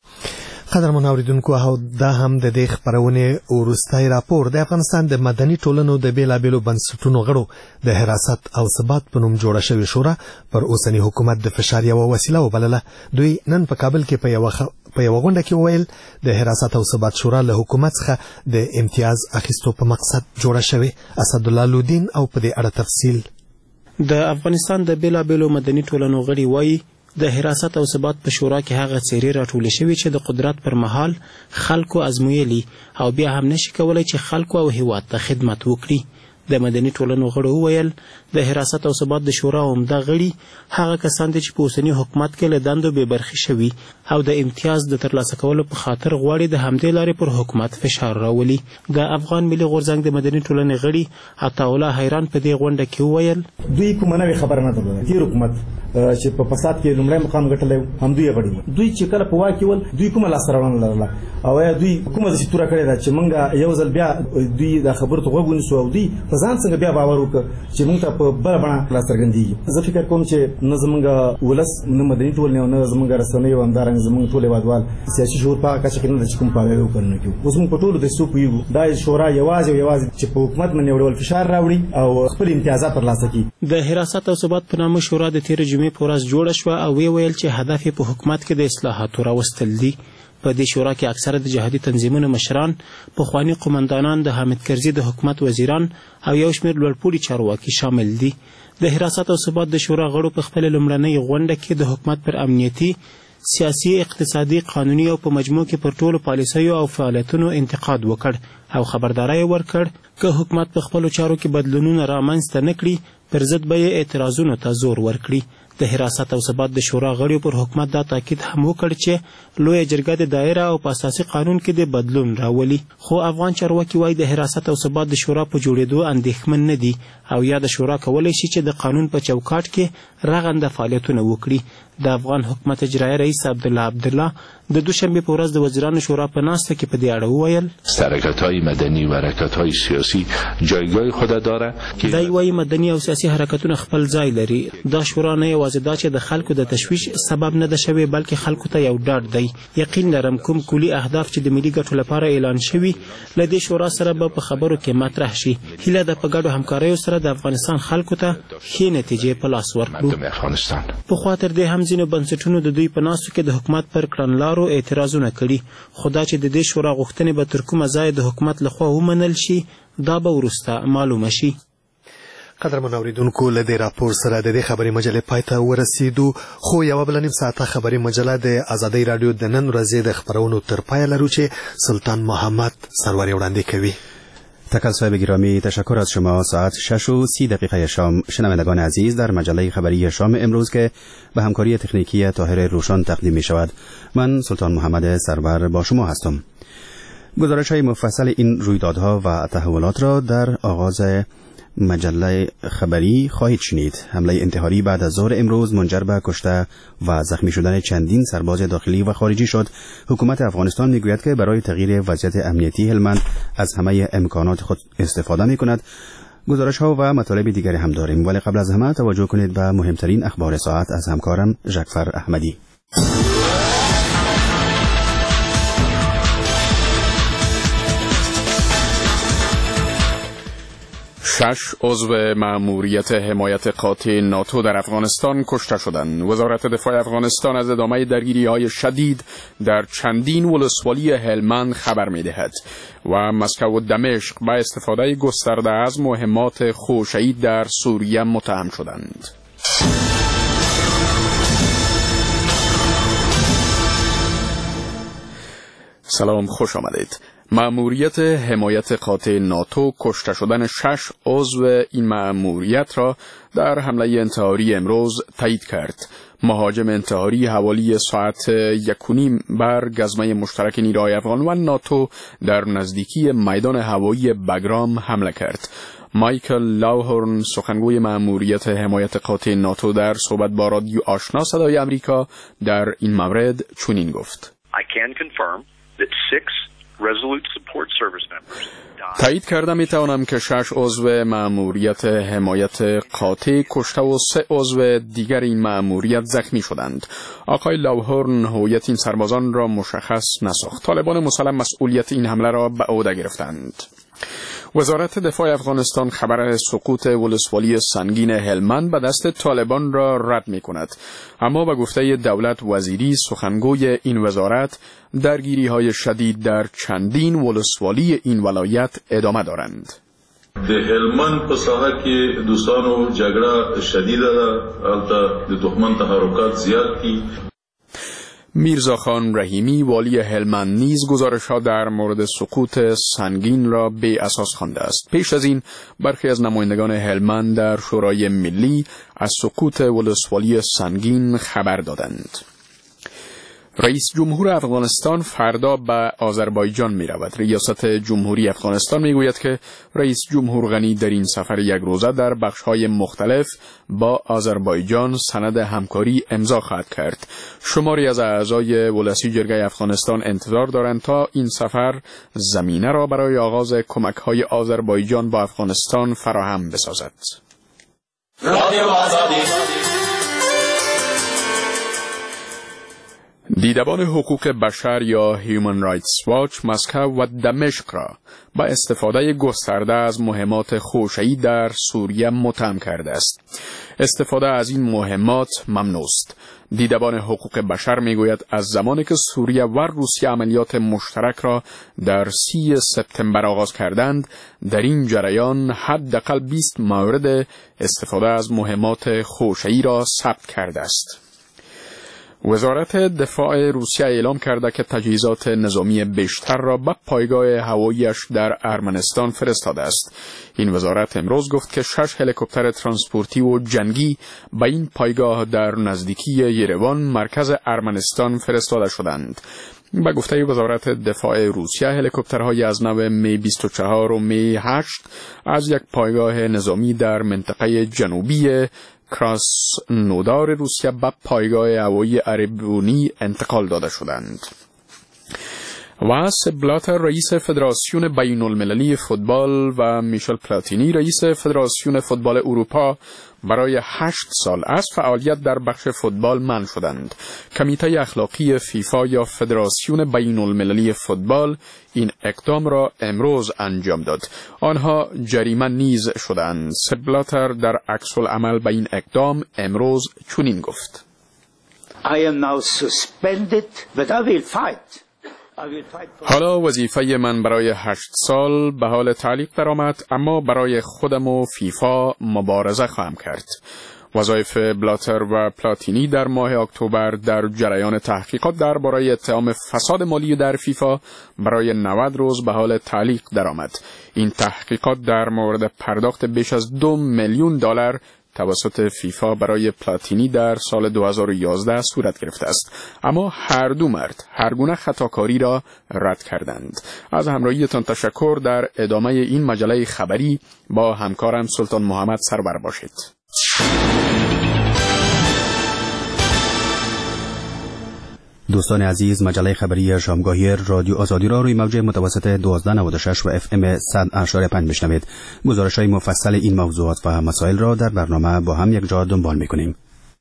قدرمن اوریدونکو، او دا هم د دې خپرونې وروستی راپور د افغانستان د مدني ټولنو د بیلابیلو بنسټونو غړو د حراست او ثبات په نوم جوړه شوې شورا پر اوسني حکومت د فشار یوه وسیله وبلله. دوی نن په کابل کې په یوه په یوه غونډه کې وویل د حراست او ثبات شورا له حکومت څخه د امتیاز اخیستو په مقصد جوړه شوې. اسدالله لودین او په دې اړه تفصیل. د افغانستان د بیلابیلو مدني ټولنو غړي وایي د حراست او ثبات په شورا کې هغه څیرې راټولې شوي چې د قدرت پر مهال خلکو ازمویلي او بیا هم نشي کولی چې خلکو او هیواد ته خدمت وکړي. د مدني ټولنو غړو وویل د حراست او ثبات د شورا عمده غړي هغه کسان دي چې په اوسني حکومت کې له دندو بې برخې شوي او د امتیاز د ترلاسه کولو په خاطر غواړي د همدې لارې پر حکومت فشار راولي. د افغان ملي غورځنګ د مدني ټولنې غړي عطاالله حیران په دې غونډه کې وویل دوی کومه نوې خبره نه درلوده. تېر حکومت چې په فساد کې لومړی مقام ګټلی هم دوی غړي دوی چې کله په واک کې ول دوی کومه لاسته راوړنه لرله او یا دوی کومه داسې توره کړې ده چې موږ یو ځل بیا دوی دا خبرو ته غوږ ونیسو او دوی په ځان څنګه بیا باور وکړه چې موږ ته په بله بڼه راڅرګندېږي. زه فکر کوم چې نه زموږ ولس نه مدني ټولنې او نه زموږ رسنۍ او همدارنګه زموږ ټول هېوادوال سیاسي شعور په هغه کچه کې نه ده چې کوم پاوی وکړنه کړو. اوس موږ په ټولو دسیسو پوهېږو دا شورا یوازې او یوازې چې په حکومت باندې یو ډول فشار راوړي او خپل امتیازات ترلاسه کړي. د حراست او ثبات په نامه شورا د تېرې جمعې په ورځ جوړه شوه او ویې ویل چې هدف یې په حکومت کې د اصلاحاتو راوستل دي. په دې شورا کې اکثره د جهادي تنظیمونو مشران، پخواني قومندانان، د حامد کرزي د حکومت وزیران او یو شمېر لوړپوړي چارواکي شامل دي. د حراست او ثبات د شورا غړو په خپله لومړنۍ غونډه کې د حکومت پر امنیتي، سیاسي، اقتصادي، قانوني او په مجموع کې پر ټولو پالیسیو او فعالیتونو انتقاد وکړ او خبرداری ورکړ که حکومت په خپلو چارو کې بدلونونه رامنځته نه کړي پر ضد به یې اعتراضونو ته زور ورکړي. د حراست او ثبات د شورا غړیو پر حکومت دا تاکید هم وکړ چې لویه جرګه د دایره او په اساسي قانون کې د بدلون راولي. خو افغان چارواکي وایي د حراست او ثبات د شورا په جوړېدو اندېښمن نه دي او یا د شورا کولی شي چې د قانون په چوکاټ کې رغنده فعالیتونه وکړي. د افغان حکومت اجرایي رئیس عبدالله عبدالله د دوشنبه په ورځ د وزیرانو شورا په ناسته کې په دې اړه وویل حرکت‌های مدنی و حرکت‌های سیاسی جایگاه خود داره. دا وایي مدني او سیاسي حرکتونه خپل ځای لري. دا شورا نه یوازې دا چې د خلکو د تشویش سبب نه ده شوې بلکې خلکو ته یو ډاډ دی. یقین لرم کوم کلي اهداف چې د ملي ګټو لپاره اعلان شوي له دې شورا سره به په خبرو کې مطرح شي. هیله ده په ګډو همکاریو سره د افغانستان خلکو ته ښې نتیجې په لاس ورکړو. پخوا تر دې هم ځینو بنسټونو د دوی په ناستو کې د حکومت پر کړنلارو اعتراضونه کړي، خو دا چې د دې شورا غوښتنې به تر کومه ځایه د حکومت لخوا ومنل شي دا به وروسته معلومه شي. قدرمن اوریدونکو له دې راپور سره د دې خبري مجلې پای ته ورسېدو خو یو بل نیم ساعته خبري مجله د آزادۍ رادیو د نن ورځې د خبرونو تر پای لرو چې سلطان محمد سروری وړاندې کوي. تکل صاحب گرامی، تشکر از شما. ساعت شش و سی دقیقه شام. شنوندگان عزیز، در مجله خبری شام امروز که به همکاری تکنیکی طاهر روشن تقدیم می شود، من سلطان محمد سرور با شما هستم. گزارش های مفصل این رویدادها و تحولات را در آغاز مجله خبری خواهید شنید. حمله انتحاری بعد از ظهر امروز منجر به کشته و زخمی شدن چندین سرباز داخلی و خارجی شد. حکومت افغانستان میگوید که برای تغییر وضعیت امنیتی هلمند از همه امکانات خود استفاده می کند. گزارش ها و مطالب دیگری هم داریم، ولی قبل از همه توجه کنید به مهمترین اخبار ساعت از همکارم ژکفر احمدی. شش عضو مأموریت حمایت قاطع ناتو در افغانستان کشته شدند. وزارت دفاع افغانستان از ادامه درگیری‌های شدید در چندین ولسوالی هلمند خبر می‌دهد و مسکو و دمشق با استفاده گسترده از مهمات خوشه‌ای در سوریه متهم شدند. سلام، خوش آمدید. مأموریت حمایت قاطع ناتو کشته شدن شش عضو این مأموریت را در حمله انتحاری امروز تایید کرد. مهاجم انتحاری حوالی ساعت یک و نیم بر گزمه مشترک نیروهای افغان و ناتو در نزدیکی میدان هوایی بگرام حمله کرد. مایکل لاوهورن، سخنگوی مأموریت حمایت قاطع ناتو، در صحبت با رادیو آشنا صدای امریکا در این مورد چنین گفت: I can confirm that six Resolute Support Service members تایید کردم می توانم که شش عضو مأموریت حمایت قاطع کشته و سه عضو دیگر این مأموریت زخمی شدند. آقای لاوهورن هویت این سربازان را مشخص نساخت. طالبان مسلم مسئولیت این حمله را به عهده گرفتند. وزارت دفاع افغانستان خبر سقوط ولسوالی سنگین هلمند به دست طالبان را رد می کند، اما به گفته دولت وزیری سخنگوی این وزارت درگیری های شدید در چندین ولسوالی این ولایت ادامه دارند. د هلمند په ساحه کې دوستانو جګړه شدیده ده، البته د دښمن تحرکات زیات دي. میرزا خان رحیمی والی هلمند نیز گزارش‌ها در مورد سقوط سنگین را بی اساس خوانده است. پیش از این برخی از نمایندگان هلمند در شورای ملی از سقوط ولسوالی سنگین خبر دادند. رئیس جمهور افغانستان فردا به آذربایجان می رود. ریاست جمهوری افغانستان می گوید که رئیس جمهور غنی در این سفر یک روزه در بخش‌های مختلف با آذربایجان سند همکاری امضا خواهد کرد. شماری از اعضای ولسی جرگه افغانستان انتظار دارند تا این سفر زمینه را برای آغاز کمک‌های آذربایجان با افغانستان فراهم بسازد. رادیو آزادی. دیدبان حقوق بشر یا هیومن رایتس واچ مسکو و دمشق را با استفاده گسترده از مهمات خوشه‌ای در سوریه متهم کرده است. استفاده از این مهمات ممنوع است. دیدبان حقوق بشر میگوید از زمانی که سوریه و روسیه عملیات مشترک را در سی سپتامبر آغاز کردند، در این جریان حداقل بیست مورد استفاده از مهمات خوشه‌ای را ثبت کرده است. وزارت دفاع روسیه اعلام کرده که تجهیزات نظامی بیشتر را به پایگاه هواییش در ارمنستان فرستاده است. این وزارت امروز گفت که شش هلیکوپتر ترانسپورتی و جنگی به این پایگاه در نزدیکی یروان مرکز ارمنستان فرستاده شدند. به گفته وزارت دفاع روسیه هلیکوپترهای از نوع می بیست و چهار و می هشت از یک پایگاه نظامی در منطقه جنوبی کراسنودار روسیه به پایگاه هوایی اربونی انتقال داده شدند. و سپ بلاتر رئیس فدراسیون بین المللی فوتبال و میشل پلاتینی رئیس فدراسیون فوتبال اروپا برای هشت سال از فعالیت در بخش فوتبال منع شدند. کمیته اخلاقی فیفا یا فدراسیون بین المللی فوتبال این اقدام را امروز انجام داد. آنها جریمه نیز شدند. سپ بلاتر در عکس العمل به این اقدام امروز چنین گفت: I am now suspended, but I will fight. حالا وظیفه من برای هشت سال به حال تعلیق درآمد، اما برای خودم و فیفا مبارزه خواهم کرد. وظایف بلاتر و پلاتینی در ماه اکتبر در جریان تحقیقات درباره اتهام فساد مالی در فیفا برای نود روز به حال تعلیق درآمد. این تحقیقات در مورد پرداخت بیش از دو میلیون دلار توسط فیفا برای پلاتینی در سال دو هزار و یازده صورت گرفته است، اما هر دو مرد هر گونه خطاکاری را رد کردند. از همراهیتان تشکر. در ادامه این مجله خبری با همکارم سلطان محمد سرور باشید. دوستان عزیز، مجله خبری شامگاهی رادیو آزادی را روی موج متوسط دوازده نود و شش و اف ام صد اشاره پنج میشنوید. گزارش‌های مفصل این موضوعات و مسائل را در برنامه با هم یک جا دنبال می‌کنیم.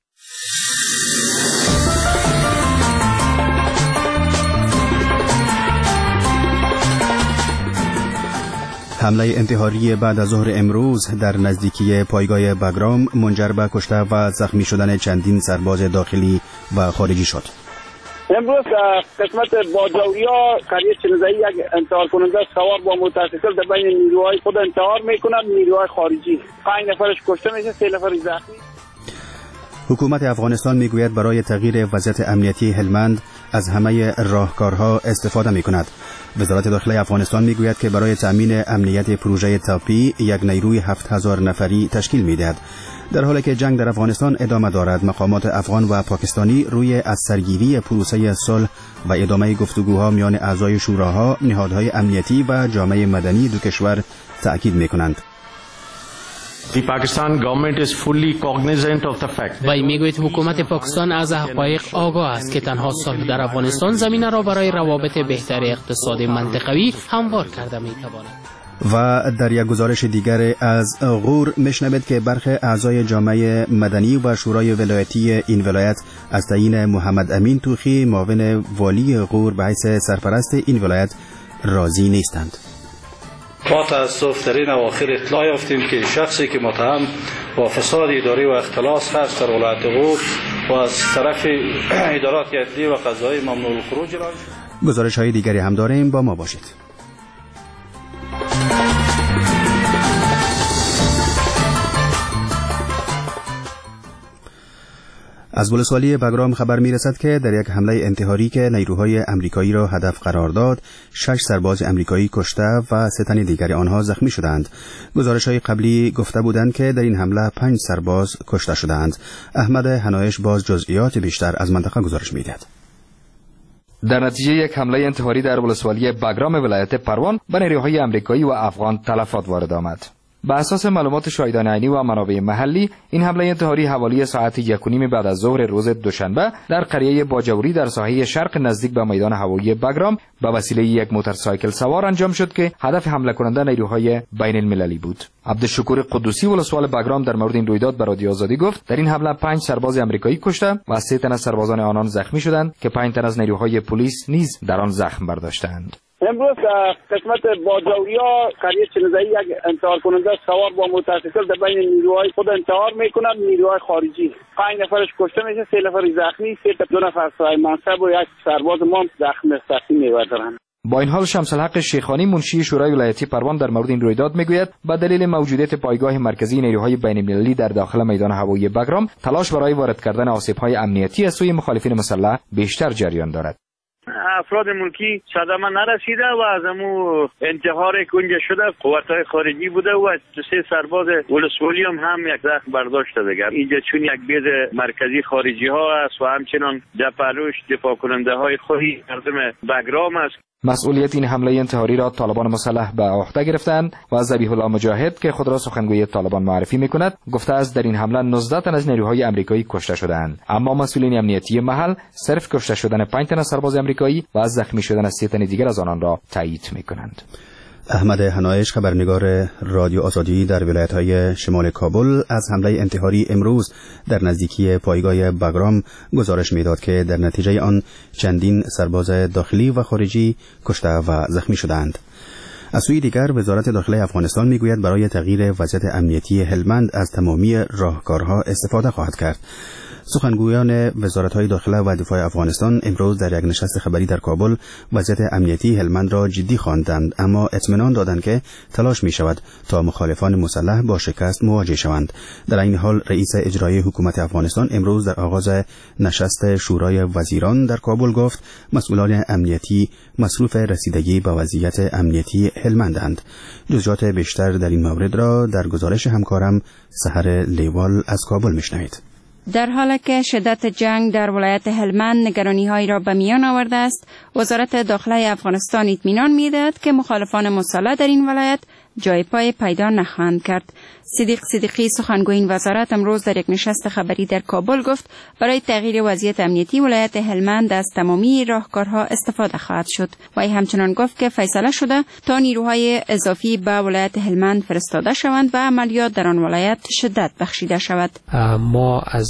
حمله انتحاری بعد از ظهر امروز در نزدیکی پایگاه بگرام منجر به کشته و زخمی شدن چندین سرباز داخلی و خارجی شد. امروز قسمت باجوری‌ها قریه چنزایی یک انتحار کننده سوار با موتورسیکل در بین نیروهای خود انتحار میکنند. نیروهای خارجی پنج نفرش کشته میشه، سه نفرش زخمی. حکومت افغانستان میگوید برای تغییر وضعیت امنیتی هلمند از همه راهکارها استفاده میکند. وزارت داخلی افغانستان میگوید که برای تأمین امنیت پروژه تاپی یک نیروی هفت هزار نفری تشکیل میدهد. در حالی که جنگ در افغانستان ادامه دارد، مقامات افغان و پاکستانی روی از سرگیری پروسه صلح و ادامه گفتگوها میان اعضای شوراها، نهادهای امنیتی و جامعه مدنی دو کشور تأکید میکنند. وی میگوید حکومت پاکستان از حقایق آگاه است که تنها صلح در افغانستان زمینه را برای روابط بهتر اقتصاد منطقوی هموار کرده میتواند. و در یک گزارش دیگر از غور میشنوید که برخی اعضای جامعه مدنی و شورای ولایتی این ولایت از تعیین محمد امین توخی معاون والی غور به حیث سرپرست این ولایت راضی نیستند. با تاسف در این اواخر اطلاع یافتیم که شخصی که متهم با فساد اداری و اختلاس هست در ولایت غور و از طرف ادارات عدلی و قضایی ممنوع الخروج را. گزارش های دیگری هم داریم، با ما باشید. از ولسوالی بگرام خبر میرسد که در یک حمله انتحاری که نیروهای امریکایی را هدف قرار داد، شش سرباز امریکایی کشته و سه تن دیگر آنها زخمی شدند. گزارش‌های قبلی گفته بودند که در این حمله پنج سرباز کشته شدند. احمد هنایش باز جزئیات بیشتر از منطقه گزارش می‌دهد. در نتیجه یک حمله انتحاری در ولسوالی بگرام ولایت پروان به نیروهای امریکایی و افغان تلفات وارد آمد. به اساس معلومات شاهدان عینی و منابع محلی، این حمله انتحاری حوالی ساعت یک و نیم بعد از ظهر روز دوشنبه در قریه باجوری در ساحه شرق نزدیک به میدان هوایی بگرام به وسیله یک موتورسایکل سوار انجام شد که هدف حمله کننده نیروهای بین المللی بود. عبدالشکور قدوسی ولسوال بگرام در مورد این رویداد به رادیو آزادی گفت در این حمله پنج سرباز امریکایی کشته و سه تن از سربازان آنان زخمی شدند که پنج تن از نیروهای پلیس نیز در آن زخم برداشتند. امروز قسمت باجوری‌ها قریه چنزایی یک انتحار کننده سوار با موتورسیکل در بین نیروهای خود انتحار میکنند. نیروهای خارجی پنج نفرش کشته میشه، سه نفر زخمی، سه تا دو نفر صاحب منصب و یک سرباز ما زخم سختی می‌بردند. با این حال شمس الحق شیخانی منشی شورای ولایتی پروان در مورد این رویداد میگوید به دلیل موجودیت پایگاه مرکزی نیروهای بین‌المللی در داخل میدان هوایی بگرام، تلاش برای وارد کردن آسیب‌های امنیتی از سوی مخالفین مسلح بیشتر جریان دارد. افراد ملکی صدمه نرسیده و از امو انتحار کنجه شده قوت‌های خارجی بوده و سه سرباز ولسوالی هم هم یک زخم برداشته دیگر. اینجا چون یک بیز مرکزی خارجی ها است و همچنان دپلوش دفاع کننده های خودی مردم بگرام است. مسئولیت این حمله انتحاری را طالبان مسلح به عهده گرفتند و ذبیح الله مجاهد که خود را سخنگوی طالبان معرفی می‌کند گفته است در این حمله نوزده تن از نیروهای امریکایی کشته شدند، اما مسئولین امنیتی محل صرف کشته شدن پنج تن از سرباز امریکایی و از زخمی شدن سه تن دیگر از آنان را تایید می‌کنند. احمد هنایش خبرنگار رادیو آزادی در ولایت‌های شمال کابل از حمله انتحاری امروز در نزدیکی پایگاه بگرام گزارش می‌داد که در نتیجه آن چندین سرباز داخلی و خارجی کشته و زخمی شدند. از سوی دیگر وزارت داخلی افغانستان میگوید برای تغییر وضعیت امنیتی هلمند از تمامی راهکارها استفاده خواهد کرد. سخنگویان وزارت‌های داخله و دفاع افغانستان امروز در یک نشست خبری در کابل وضعیت امنیتی هلمند را جدی خواندند، اما اطمینان دادند که تلاش می‌شود تا مخالفان مسلح با شکست مواجه شوند. در این حال رئیس اجرایی حکومت افغانستان امروز در آغاز نشست شورای وزیران در کابل گفت مسئولان امنیتی مصروف رسیدگی به وضعیت امنیتی هلمندند. جزئیات بیشتر در این مورد را در گزارش همکارم سحر لیوال از کابل میشنوید. در حالی که شدت جنگ در ولایت هلمند نگرانی‌هایی را به میان آورده است، وزارت داخله افغانستان اطمینان می‌دهد که مخالفان مسلح در این ولایت جای پای پیدا نخواهند کرد. صدیق صدیقی سخنگوی این وزارت امروز در یک نشست خبری در کابل گفت برای تغییر وضعیت امنیتی ولایت هلمند از تمامی راهکارها استفاده خواهد شد. وی همچنان گفت که فیصله شده تا نیروهای اضافی به ولایت هلمند فرستاده شوند و عملیات در آن ولایت شدت بخشیده شود. ما از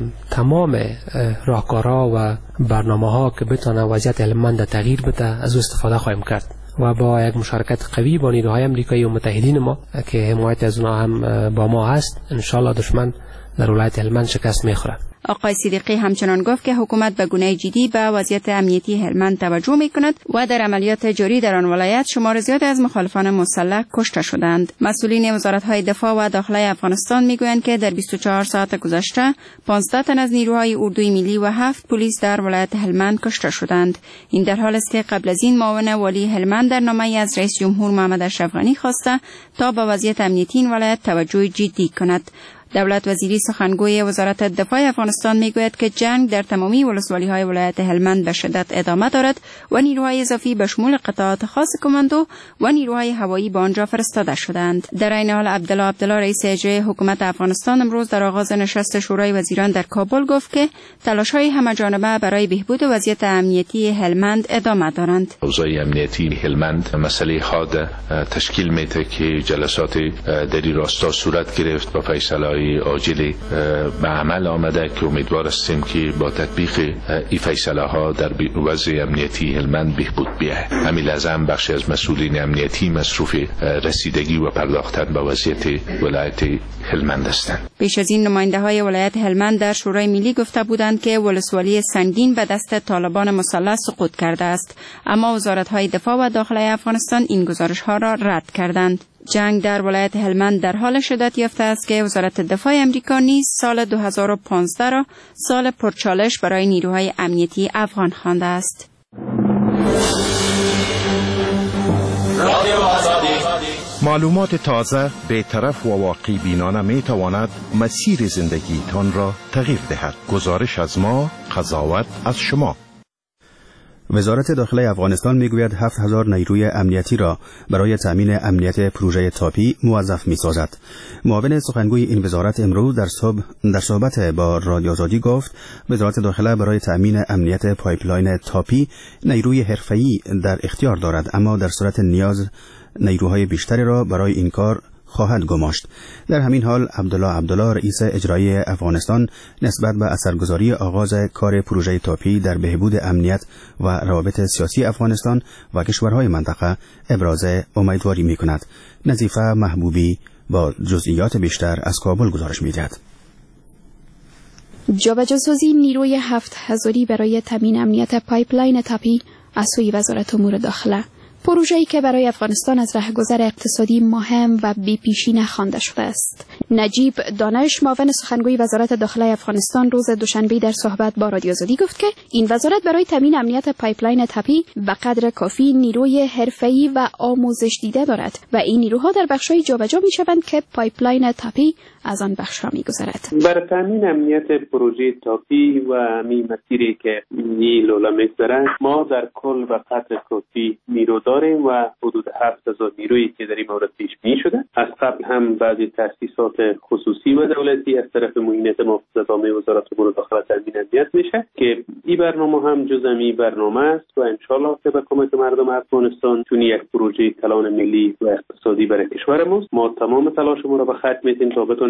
تمام راهکارها و برنامه‌ها که بتونه وضعیت هلمند تغییر بده از استفاده خواهیم کرد و با یک مشارکت قوی با نیروهای آمریکایی و متحدین ما که حمایت از اونها هم با ما هست، انشالله دشمن در ولایت هلمند شکست میخوره. آقای صدیقی همچنان گفت که حکومت به گونه جدی به وضعیت امنیتی هلمند توجه میکند و در عملیات جاری در آن ولایت شمار زیادی از مخالفان مسلح کشته شدند. مسئولین وزارت‌های دفاع و داخله افغانستان میگویند که در بیست و چهار ساعت گذشته پانزده تن از نیروهای اردوی ملی و هفت پلیس در ولایت هلمند کشته شدند. این در حالی است که قبل از این معاون والی هلمند در نامه‌ای از رئیس جمهور محمد اشرف غنی خواسته تا به وضعیت امنیتی این ولایت توجه جدی کند. دولت وزیری سخنگوی وزارت دفاع افغانستان میگوید که جنگ در تمامی ولسوالی‌های ولایت هلمند به شدت ادامه دارد و نیروهای اضافی به شمول قطعات خاص کماندو و نیروهای هوایی به آنجا فرستاده شدند. در این حال عبدالله عبدالله رئیس اجرایی حکومت افغانستان امروز در آغاز نشست شورای وزیران در کابل گفت که تلاش‌های همه‌جانبه برای بهبود وضعیت امنیتی هلمند ادامه دارند. اوضاع امنیتی هلمند مسئله خود تشکیل میده که جلسات در این راستا صورت گرفت و فیصله عاجلی به عمل آمده که امیدوار هستیم که با تطبیق این فیصله ها در وضع امنیتی هلمند بهبود بیاید. همین لازم بخشی از مسئولین امنیتی مصروف رسیدگی و پرداختن به وضعیت ولایت هلمند هستند. پیش از این نماینده های ولایت هلمند در شورای ملی گفته بودند که ولسوالی سنگین به دست طالبان مسلح سقوط کرده است، اما وزارت های دفاع و داخله افغانستان این گزارش ها را رد کردند. جنگ در ولایت هلمند در حال شدت یافته است که وزارت دفاع امریکا نیز سال دو هزار و پانزده را سال پرچالش برای نیروهای امنیتی افغان خوانده است. معلومات تازه، بی‌طرف و واقعی بینانه می تواند مسیر زندگیتان را تغییر دهد. گزارش از ما، قضاوت از شما. وزارت داخله افغانستان میگوید هفت هزار نیروی امنیتی را برای تأمین امنیت پروژه تاپی موظف می‌سازد. معاون سخنگوی این وزارت امروز در صبح در صحبت با رادیو آزادی گفت وزارت داخله برای تأمین امنیت پایپلاین تاپی نیروی حرفه‌ای در اختیار دارد، اما در صورت نیاز نیروهای بیشتری را برای این کار خواهد گماشت. در همین حال عبدالله عبدالله رئیس اجرایی افغانستان نسبت به اثرگذاری آغاز کار پروژه تاپی در بهبود امنیت و روابط سیاسی افغانستان و کشورهای منطقه ابراز امیدواری می‌کند. نظیفه محبوبی با جزئیات بیشتر از کابل گزارش می‌دهد. جابجاسازی نیروی هفت هزاری برای تامین امنیت پایپلاین تاپی از سوی وزارت امور داخله، پروژه‌ای که برای افغانستان از راهگذر اقتصادی مهم و بی‌پیشینه خوانده شده است. نجیب دانش معاون سخنگوی وزارت داخله افغانستان روز دوشنبه در صحبت با رادیو آزادی گفت که این وزارت برای تامین امنیت پایپلاین تاپی به قدر کافی نیروی حرفه‌ای و آموزش دیده دارد و این نیروها در بخش‌های جابجا می‌شوند که پایپلاین تاپی از آن بخش‌ها می‌گذرد. برای تامین امنیت پروژه تاپی و می مسیری که این لولا می‌گذرد، ما در کل و قدر کافی نیرو داریم و حدود هفت هزار نیرویی که در این مورد پیش می شده. از قبل هم بعضی تأسیسات خصوصی و دولتی از طرف معینات محافظت عامه وزارت امور داخله تامین امنیت میشه که این برنامه هم جزء این برنامه است و ان شاءالله که به کمک مردم افغانستان چون یک پروژه کلان ملی و اقتصادی برای کشورمون ما تمام تلاشمون را به خرج میدیم تا بتونیم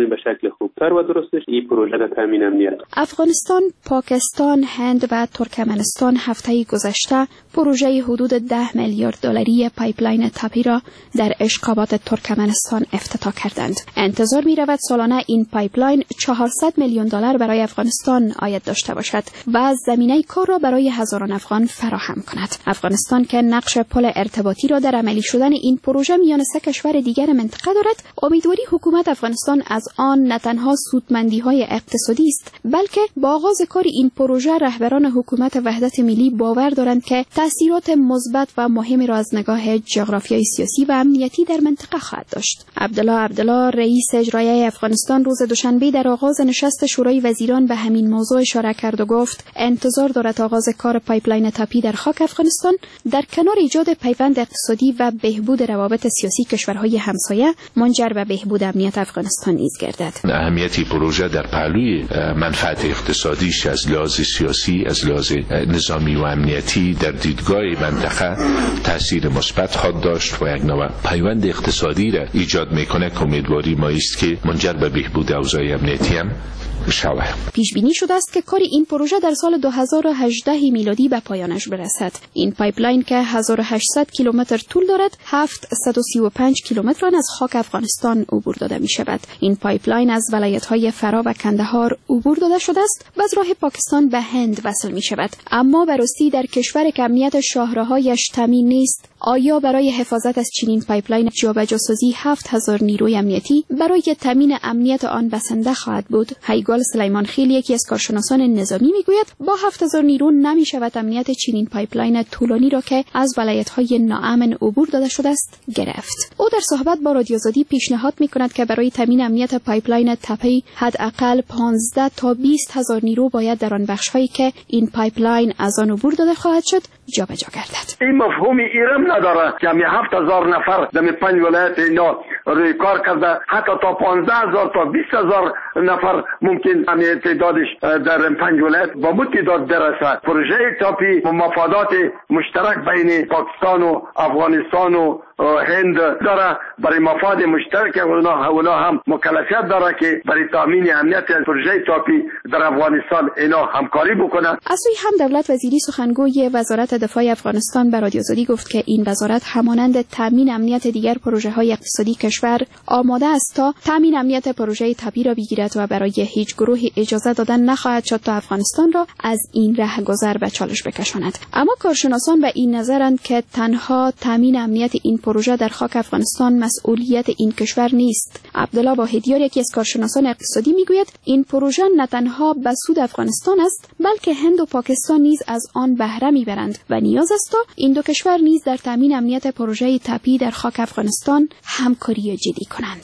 بتوانیم به شکل خوبتر و درستش این پروژه را تامین امنیت. افغانستان، پاکستان، هند و ترکمنستان هفته گذشته پروژه حدود ده میلیارد دلاری پایپلاین تپی را در اشقابات ترکمنستان افتتاح کردند. انتظار می رود سالانه این پایپلاین چهارصد میلیون دلار برای افغانستان عاید داشته باشد و زمینه کار را برای هزاران افغان فراهم کند. افغانستان که نقش پل ارتباطی را در عملی شدن این پروژه میان سه کشور دیگر منطقه دارد، امیدواری حکومت افغانستان از آن نه تنها سودمندی‌های اقتصادی است، بلکه با آغاز کار این پروژه رهبران حکومت وحدت ملی باور دارند که تأثیرات مثبت و مهمی را از نگاه جغرافیایی سیاسی و امنیتی در منطقه خواهد داشت. عبدالله عبدالله رئیس اجرایی افغانستان روز دوشنبه در آغاز نشست شورای وزیران به همین موضوع اشاره کرد و گفت انتظار دارد آغاز کار پایپلاین تپی در خاک افغانستان در کنار ایجاد پیوند اقتصادی و بهبود روابط سیاسی کشورهای همسایه منجر به بهبود امنیت افغانستان نیز گردد. اهمیتی پروژه در پهلوی منفعت اقتصادیش از لحاظ سیاسی، از لحاظ نظامی و امنیتی در دیدگاه منطقه تاثیر مثبت خواهد داشت و یک نوع پیوند اقتصادی را ایجاد میکنه که امیدواری ما است که منجر به بهبود اوضاع امنیتی هم شود. پیش بینی شده است که کار این پروژه در سال دو هزار و هجده میلادی به پایانش برسد. این پایپلاین که هزار و هشتصد کیلومتر طول دارد، هفتصد و سی و پنج کیلومتر آن از خاک افغانستان عبور داده می شود. این پایپلاین از ولایت‌های فرا و کندهار عبور داده شده است و از راه پاکستان به هند وصل می شود. اما براستی در کشور که امنیت شاهراهایش تامین نیست، آیا برای حفاظت از چنین پایپلاین جابجاسازی هفت هزار نیروی امنیتی برای تامین امنیت آن بسنده خواهد بود؟ هیگال سلیمان خیل، یکی از کارشناسان نظامی، میگوید با هفت هزار نیرو نمی شود امنیت چنین پایپلاین طولانی را که از ولایت‌های ناامن عبور داده شده است گرفت. او در صحبت با رادیو آزادی پیشنهاد می‌کند که برای تامین امنیت پایپلاین تپی حداقل پانزده تا بیست هزار نیرو باید در آن بخش‌هایی که این پایپلاین از آن عبور داده خواهد شد جابجا گردد. این مفهومی ایرم نداره که می هفت هزار نفر در پنج ولایت اینا روی کار کرده، حتی تا پانزده هزار تا بیست هزار نفر ممکن همین تعدادش در پنج ولایت با مو تعداد برسد. پروژه تاپی مفادات مشترک بین پاکستان و افغانستان و هند داره، برای مفاد مشترک اونا اونا هم مکلفیت داره که برای تامین امنیت پروژه تاپی در افغانستان اینا همکاری بکنه. از سوی هم دولت وزیری سخنگوی وزارت دفاع افغانستان به رادیو آزادی گفت که این وزارت همانند تامین امنیت دیگر پروژه‌های اقتصادی کشور آماده است تا تامین امنیت پروژه تپی را بگیرد و برای هیچ گروهی اجازه دادن نخواهد شد تا افغانستان را از این رهگذر به چالش بکشاند. اما کارشناسان به این نظرند که تنها تامین امنیت این پروژه در خاک افغانستان مسئولیت این کشور نیست. عبدالله واحدیار، یکی از کارشناسان اقتصادی، میگوید این پروژه نه تنها به سود افغانستان است بلکه هند و پاکستان نیز از آن بهره میبرند و نیاز است تا این دو کشور نیز در تامین امنیت پروژه تپی در خاک افغانستان همکاری جدی کنند.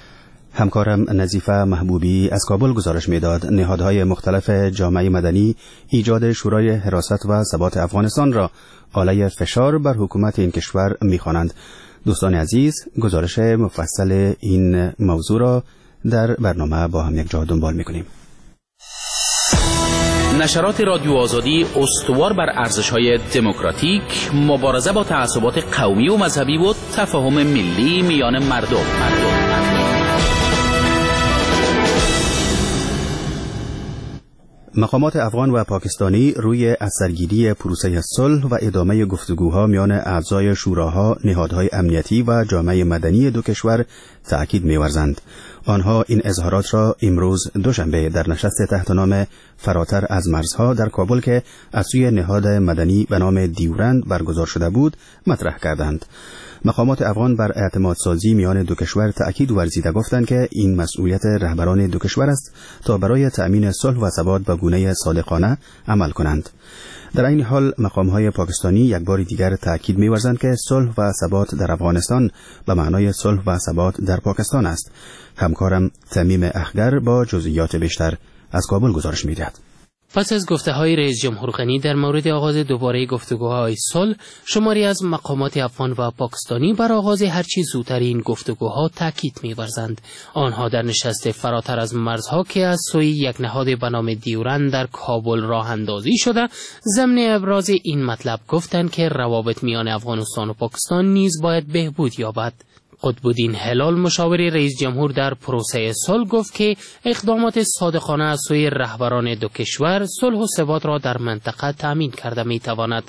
همکارم نظیفه محبوبی از کابل گزارش میداد نهادهای مختلف جامعه مدنی ایجاد شورای حراست و ثبات افغانستان را آله فشار بر حکومت این کشور می‌خوانند. دوستان عزیز، گزارش مفصل این موضوع را در برنامه با هم یک جا دنبال می‌کنیم. نشرات رادیو آزادی استوار بر ارزش‌های دموکراتیک، مبارزه با تعصبات قومی و مذهبی و تفاهم ملی میان مردم. مردم. مقامات افغان و پاکستانی روی اثرگیری پروسه صلح و ادامه گفتگوها میان اعضای شوراها، نهادهای امنیتی و جامعه مدنی دو کشور تأکید می‌ورزند. آنها این اظهارات را امروز دوشنبه در نشست تحت نام فراتر از مرزها در کابل که از سوی نهاد مدنی به نام دیورند برگزار شده بود مطرح کردند. مقامات افغان بر اعتماد سازی میان دو کشور تأکید ورزیده گفتند که این مسئولیت رهبران دو کشور است تا برای تأمین صلح و ثبات به گونه صادقانه عمل کنند. در این حال مقام‌های پاکستانی یک بار دیگر تأکید می‌ورزند که صلح و ثبات در افغانستان به معنای صلح و ثبات در پاکستان است. همکارم تمیم اخگر با جزئیات بیشتر از کابل گزارش می‌دهد. پس از گفته‌های رئیس جمهور غنی در مورد آغاز دوباره گفتگوهای صلح، شماری از مقامات افغان و پاکستانی بر آغاز هرچی زودتر این گفتگوها تاکید می‌ورزند. آنها در نشست فراتر از مرزها که از سوی یک نهاد به نام دیورند در کابل راه اندازی شده، ضمن ابراز این مطلب گفتند که روابط میان افغانستان و پاکستان نیز باید بهبود یابد. قطب‌الدین هلال مشاور رئیس جمهور در پروسه صلح گفت که اقدامات صادقانه از سوی رهبران دو کشور صلح و ثبات را در منطقه تامین کرده می‌تواند.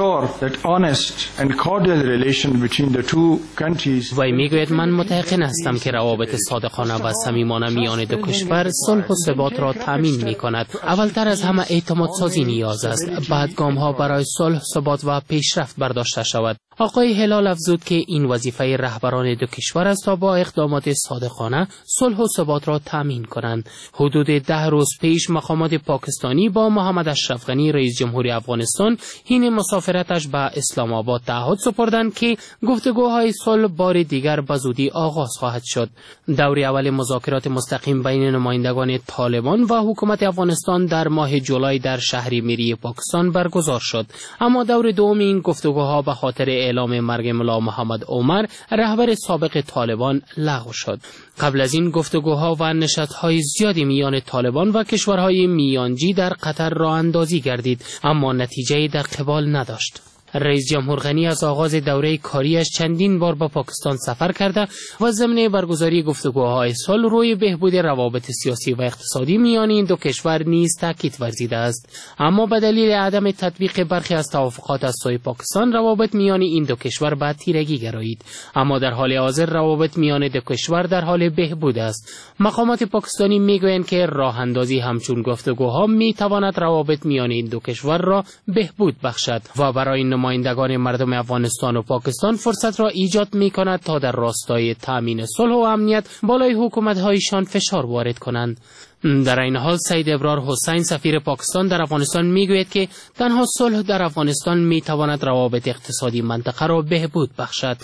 وی میگوید من متيقن هستم که روابط صادقانه و صمیمانه میان دو کشور صلح و ثبات را تامین می‌کند. اولتر از همه اعتماد سازی نیاز است، بعد گام‌ها برای صلح، ثبات و پیشرفت برداشته شود. آقای هلال افزود که این وظیفه رهبران دو کشور است تا با اقدامات صادقانه صلح و ثبات را تامین کنند. حدود ده روز پیش مقامات پاکستانی با محمد اشرف غنی رئیس جمهوری افغانستان حین مسافرتش به اسلام آباد تعهد سپردند که گفتگوهای صلح بار دیگر به زودی آغاز خواهد شد. دور اول مذاکرات مستقیم بین نمایندگان طالبان و حکومت افغانستان در ماه جولای در شهر میری پاکستان برگزار شد، اما دور دوم این گفتگوها به خاطر اعلام مرگ ملا محمد عمر رهبر سابق طالبان لغو شد. قبل از این گفتگوها و نشست‌های زیادی میان طالبان و کشورهای میانجی در قطر راه اندازی گردید، اما نتیجه در قبال نداشت. رئیس جمهور غنی از آغاز دوره کاریش چندین بار به پاکستان سفر کرده و ضمن برگزاری گفتگوهای صلح روی بهبود روابط سیاسی و اقتصادی میان این دو کشور نیز تاکید ورزیده است، اما به دلیل عدم تطبیق برخی از توافقات از سوی پاکستان روابط میان این دو کشور به تیرگی گرایید. اما در حال حاضر روابط میان دو کشور در حال بهبود است. مقامات پاکستانی میگویند که راه اندازی همچون گفتگوها میتواند روابط میان این دو کشور را بهبود بخشد و برای نمایندگان مردم افغانستان و پاکستان فرصت را ایجاد می کند تا در راستای تامین صلح و امنیت بالای حکومت‌هایشان فشار وارد کنند. در این حال سید ابرار حسین سفیر پاکستان در افغانستان میگوید که تنها صلح در افغانستان میتواند روابط اقتصادی منطقه را بهبود بخشد.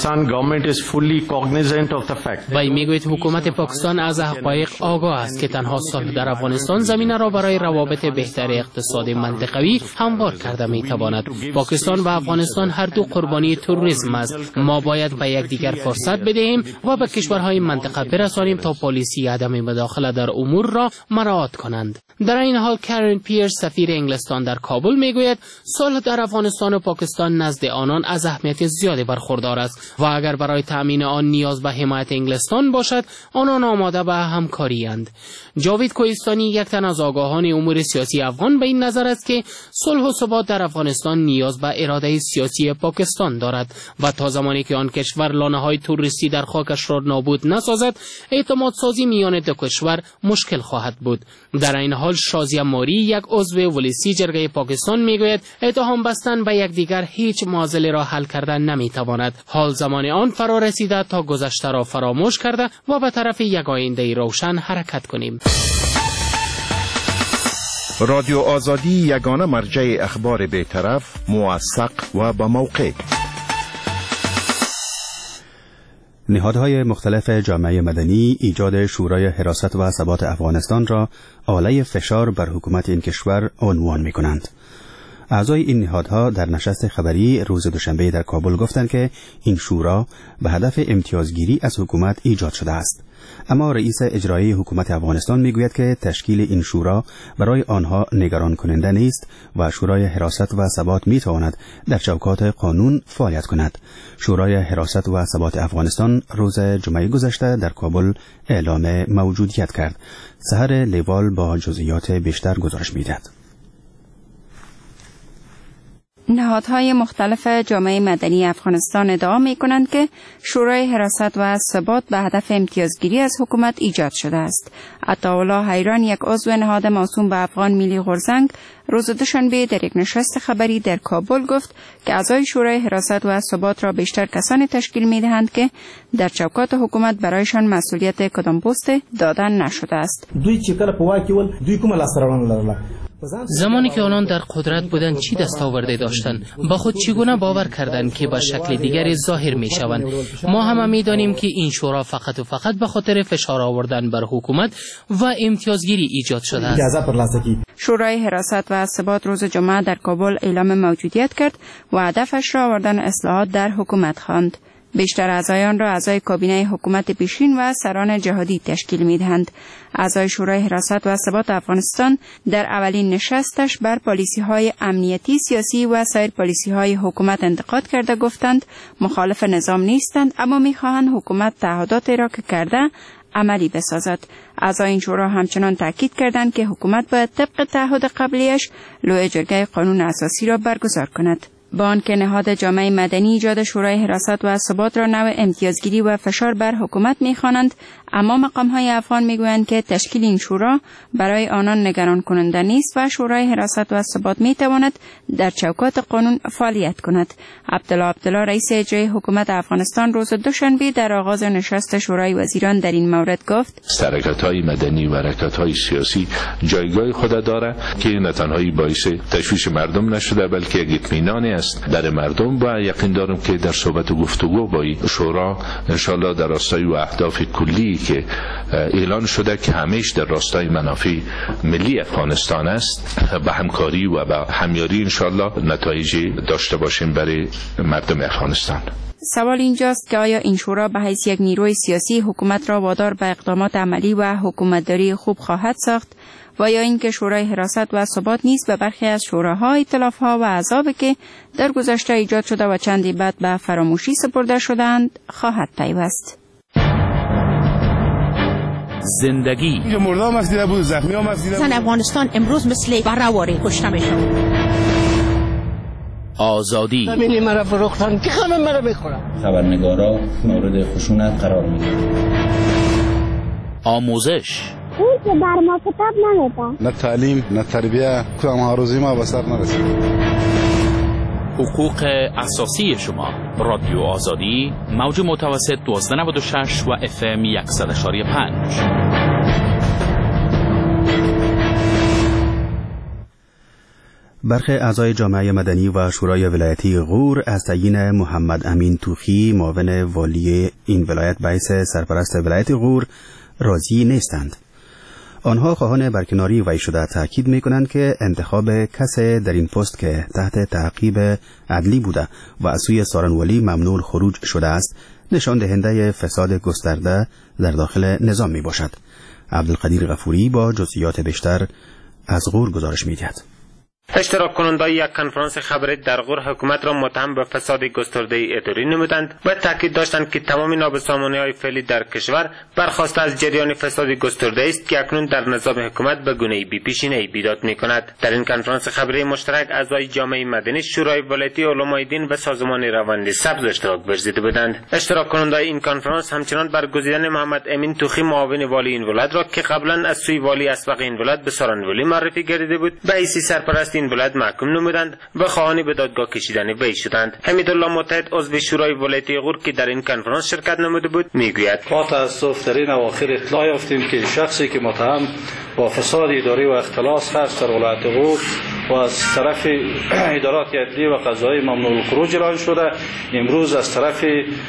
وی میگوید حکومت پاکستان از حقایق آگاه است که تنها صلح در افغانستان زمینه را برای روابط بهتر اقتصادی منطقوی هموار کرده میتواند. پاکستان و افغانستان هر دو قربانی تروریسم است. ما باید به یکدیگر فرصت بدهیم و به کشورهای منطقه برسانیم تا پالیسی عدم مداخله در امور را مراعات کنند. در این حال کارن پیرس سفیر انگلستان در کابل میگوید صلح در افغانستان و پاکستان نزد آنان از اهمیت زیادی برخوردار است و اگر برای تامین آن نیاز به حمایت انگلستان باشد آنان آماده به همکاری اند. جاوید کوهستانی یک تن از آگاهان امور سیاسی افغان به این نظر است که صلح و ثبات در افغانستان نیاز به اراده سیاسی پاکستان دارد و تا زمانی که آن کشور لانه‌های توریستی در خاکش را نابود نسازد اعتماد سازی میان دو کشور مشکل خواهد بود. در این حال شازیه ماری یک عضو ولسی جرگه پاکستان میگوید اتهام بستن به یکدیگر هیچ معضله را حل کردن نمیتواند. حال زمان آن فرا رسیده تا گذشته را فراموش کرده و به طرف یک آینده روشن حرکت کنیم. رادیو آزادی یگانه مرجع اخبار بی‌طرف، موثق و با موقع. نهادهای مختلف جامعه مدنی ایجاد شورای حراست و ثبات افغانستان را آله فشار بر حکومت این کشور عنوان می کنند. اعضای این نهادها در نشست خبری روز دوشنبه در کابل گفتند که این شورا به هدف امتیازگیری از حکومت ایجاد شده است. اما رئیس اجرایی حکومت افغانستان میگوید که تشکیل این شورا برای آنها نگران کننده نیست و شورای حراست و ثبات میتواند در چوکات قانون فعالیت کند. شورای حراست و ثبات افغانستان روز جمعه گذشته در کابل اعلام موجودیت کرد. سحر لیوال با جزئیات بیشتر گزارش میدهد. نهادهای مختلف جامعه مدنی افغانستان ادعا می کنند که شورای حراست و ثبات به هدف امتیازگیری از حکومت ایجاد شده است. عطاالله حیران، یک عضو نهاد موسوم به افغان ملی غورزنگ، روز دوشنبه در یک نشست خبری در کابل گفت که اعضای شورای حراست و ثبات را بیشتر کسانی تشکیل می دهند که در چوکات حکومت برایشان مسئولیت کدام پست دادن نشده است. دوی چې کله په واکه ول دوی کومه لاسته لرله. زمانی که آنان در قدرت بودند چی دستاورده داشتند؟ با خود چگونه باور کردند که به شکل دیگری ظاهر می شوند؟ ما همه می دانیم که این شورا فقط و فقط به خاطر فشار آوردن بر حکومت و امتیازگیری ایجاد شده است. شورای حراست و ثبات روز جمعه در کابل اعلام موجودیت کرد و هدفش را آوردن اصلاحات در حکومت خواند. بیشتر اعضایان را اعضای کابینه حکومت پیشین و سران جهادی تشکیل می‌دهند. اعضای شورای حراست و ثبات افغانستان در اولین نشستش بر پالیسی‌های امنیتی، سیاسی و سایر پالیسی‌های حکومت انتقاد کرده گفتند مخالف نظام نیستند، اما می‌خواهند حکومت تعهدات را که کرده عملی بسازد. اعضای این شورا همچنان تاکید کردند که حکومت باید طبق تعهد قبلیش لوح جرگه قانون اساسی را برگزار کند. با آنکه نهاد جامعه مدنی ایجاد شورای حراست و ثبات را نوع امتیازگیری و فشار بر حکومت می‌خوانند، اما مقام‌های افغان می‌گویند که تشکیل این شورا برای آنان نگران کننده نیست و شورای حراست و ثبات می‌تواند در چوکات قانون فعالیت کند. عبدالله عبدالله رئیس اجرایی حکومت افغانستان روز دوشنبه در آغاز نشست شورای وزیران در این مورد گفت: حرکت‌های مدنی و حرکت‌های سیاسی جایگاه خود دارد که نه تنها باعث تشویش مردم نشده بلکه یک اطمینانی است در مردم و یقین دارم که در صحبت و گفتگو با شورا انشالله در راستای و اهداف کلی که اعلان شده که همیشه در راستای منافع ملی افغانستان است به همکاری و به همیاری انشالله نتایجی داشته باشیم برای مردم افغانستان. سوال اینجاست که آیا این شورا به حیث یک نیروی سیاسی حکومت را وادار به اقدامات عملی و حکومتداری خوب خواهد ساخت و یا اینکه شورای حراست و ثبات نیز به برخی از شوراها، ائتلاف‌ها و احزابی که در گذشته ایجاد شده و چندی بعد به فراموشی سپرده شدند خواهد پیوست. زندگی مردم مفدیده بود، زخمی ها مفدیده بود. زن افغانستان امروز مثل برهواری کشته میشن. آزادی زمینی مرا فروختن که همه مرا بخورن. خبرنگارا مورد خشونت قرار میگیرن. آموزش اون که بر ما کتاب نمیدن. نه تعلیم نه تربیه، کدام هاروزی ما به سر نرسید. حقوق اساسی شما. رادیو آزادی، موج متوسط دوازده نود و شش و اف ام صد و پنج. برخی اعضای جامعه مدنی و شورای ولایتی غور از تعیین محمد امین توخی معاون والی این ولایت باعث سرپرست ولایت غور راضی نیستند. آنها خواهان برکناری وی شده تاکید می‌کنند که انتخاب کسی در این پست که تحت تعقیب عدلی بوده و از سوی سارنوالی ممنوع خروج شده است نشان دهنده فساد گسترده در داخل نظام میباشد. عبدالقدیر غفوری با جزئیات بیشتر از غور گزارش می‌دهد. اشتراک کنندگان یک کنفرانس خبری در غور حکومت را متهم به فساد گسترده اداری نمودند و تاکید داشتند که تمام نابسامانی‌های فعلی در کشور برخواسته از جریان فساد گسترده است که اکنون در نظام حکومت به گونه‌ای بی‌پیشینه‌ای بیداد می‌کند. در این کنفرانس خبری مشترک اعضای جامعه مدنی، شورای ولایتی، علمای دین و سازمان روند سبز اشتراک ورزیده بودند. اشتراک کنندگان این کنفرانس همچنان برگزیدن محمد امین توخی معاون والی این ولایت را که قبلا از سوی والی اسبق این ولایت به سارنوالی معرفی گردیده بود به حیث سرپرست این ولایت محکوم نمودند و خواهان به دادگاه کشیدن وی شدند. حمیدالله متحد عضو شورای ولایتی غور که در این کنفرانس شرکت نموده بود میگوید: ما تاسف در این اواخر اطلاع یافتیم که شخصی که متهم با فساد اداری و اختلاس هست در ولایت غور و از طرف ادارات عدلی و قضایی ممنوع الخروج اعلان شده، امروز از طرف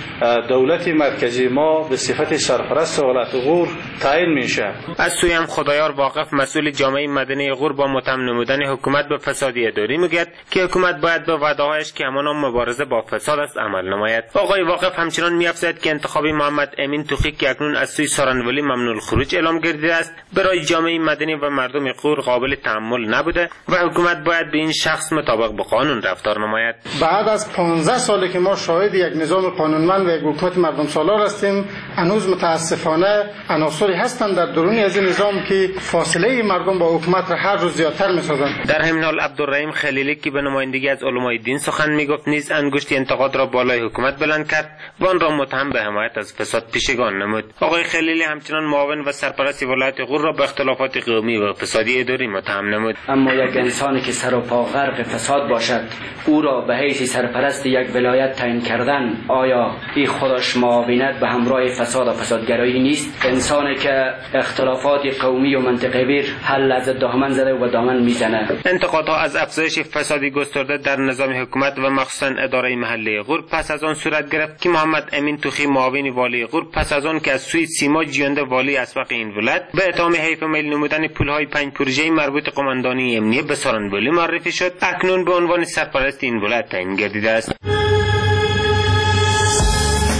دولت مرکزی ما به صفت سرپرست ولایت غور تعیین میشه. از سوی هم خدایار واقف مسئول جامعه مدنی غور با متهم نمودن حکومت به فساد اداری میگوید که حکومت باید به وعده‌هایش که همانا مبارزه با فساد است عمل نماید. آقای واقف همچنان می‌افزاید که انتخاب محمد امین توخی که اکنون از سوی سارنوالی ممنوع الخروج اعلام گردیده است برای جامعه مدنی و مردم غور قابل تحمل نبوده و حکومت باید به این شخص مطابق با قانون رفتار نماید. بعد از پانزده سالی که ما شاهد یک نظام قانونمند و یک حکومت مردم سالار هستیم، هنوز متاسفانه عناصری هستند در درون از این نظام که فاصله مردم با حکومت را هر روز زیادتر می‌سازند. در همین حال عبدالرحیم خلیلی که به نمایندگی از علمای دین سخن میگفت نیز انگشتی انتقاد را بالای حکومت بلند کرد و آن را متهم به حمایت از فساد پیشگان نمود. آقای خلیلی همچنان معاون و سرپرست ولایت غور را به اختلافات قومی و اقتصادی اداری متهم نمود. اما یک انسانی که سر و پا غرق فساد باشد، او را به حیث سرپرست یک ولایت تعیین کردن، آیا این خودش معاونت به همراه فساد و فسادگرایی نیست؟ انسانی که اختلافات قومی و منطقه‌ای بیر حل از دامن زده و دامن میزنه. انتقادها از افزایش فسادی گسترده در نظام حکومت و مخصوصا اداره محلی غور پس از آن صورت گرفت که محمد امین توخی معاون والی غور پس از آن که از سوی سیما جیانده والی اسبق این ولایت به اتهام حیف میل نمودن پولهای پنج پروژه مربوط قماندانی امنیه به سارنوالی معرفی شد، اکنون به عنوان سرپرست این ولایت تعیین گردیده است.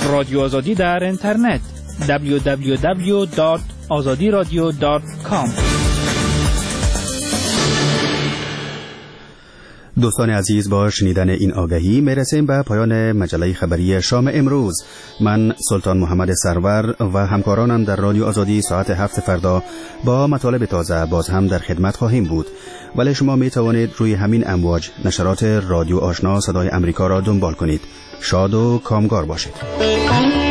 رادیو آزادی در اینترنت دبلیو دبلیو دبلیو دات آزادی رادیو دات کام. دوستان عزیز، با شنیدن این آگهی میرسیم به پایان مجله خبری شام امروز. من سلطان محمد سرور و همکارانم در رادیو آزادی ساعت هفت فردا با مطالب تازه باز هم در خدمت خواهیم بود، ولی شما می توانید روی همین امواج نشرات رادیو آشنا صدای امریکا را دنبال کنید. شاد و کامگار باشید.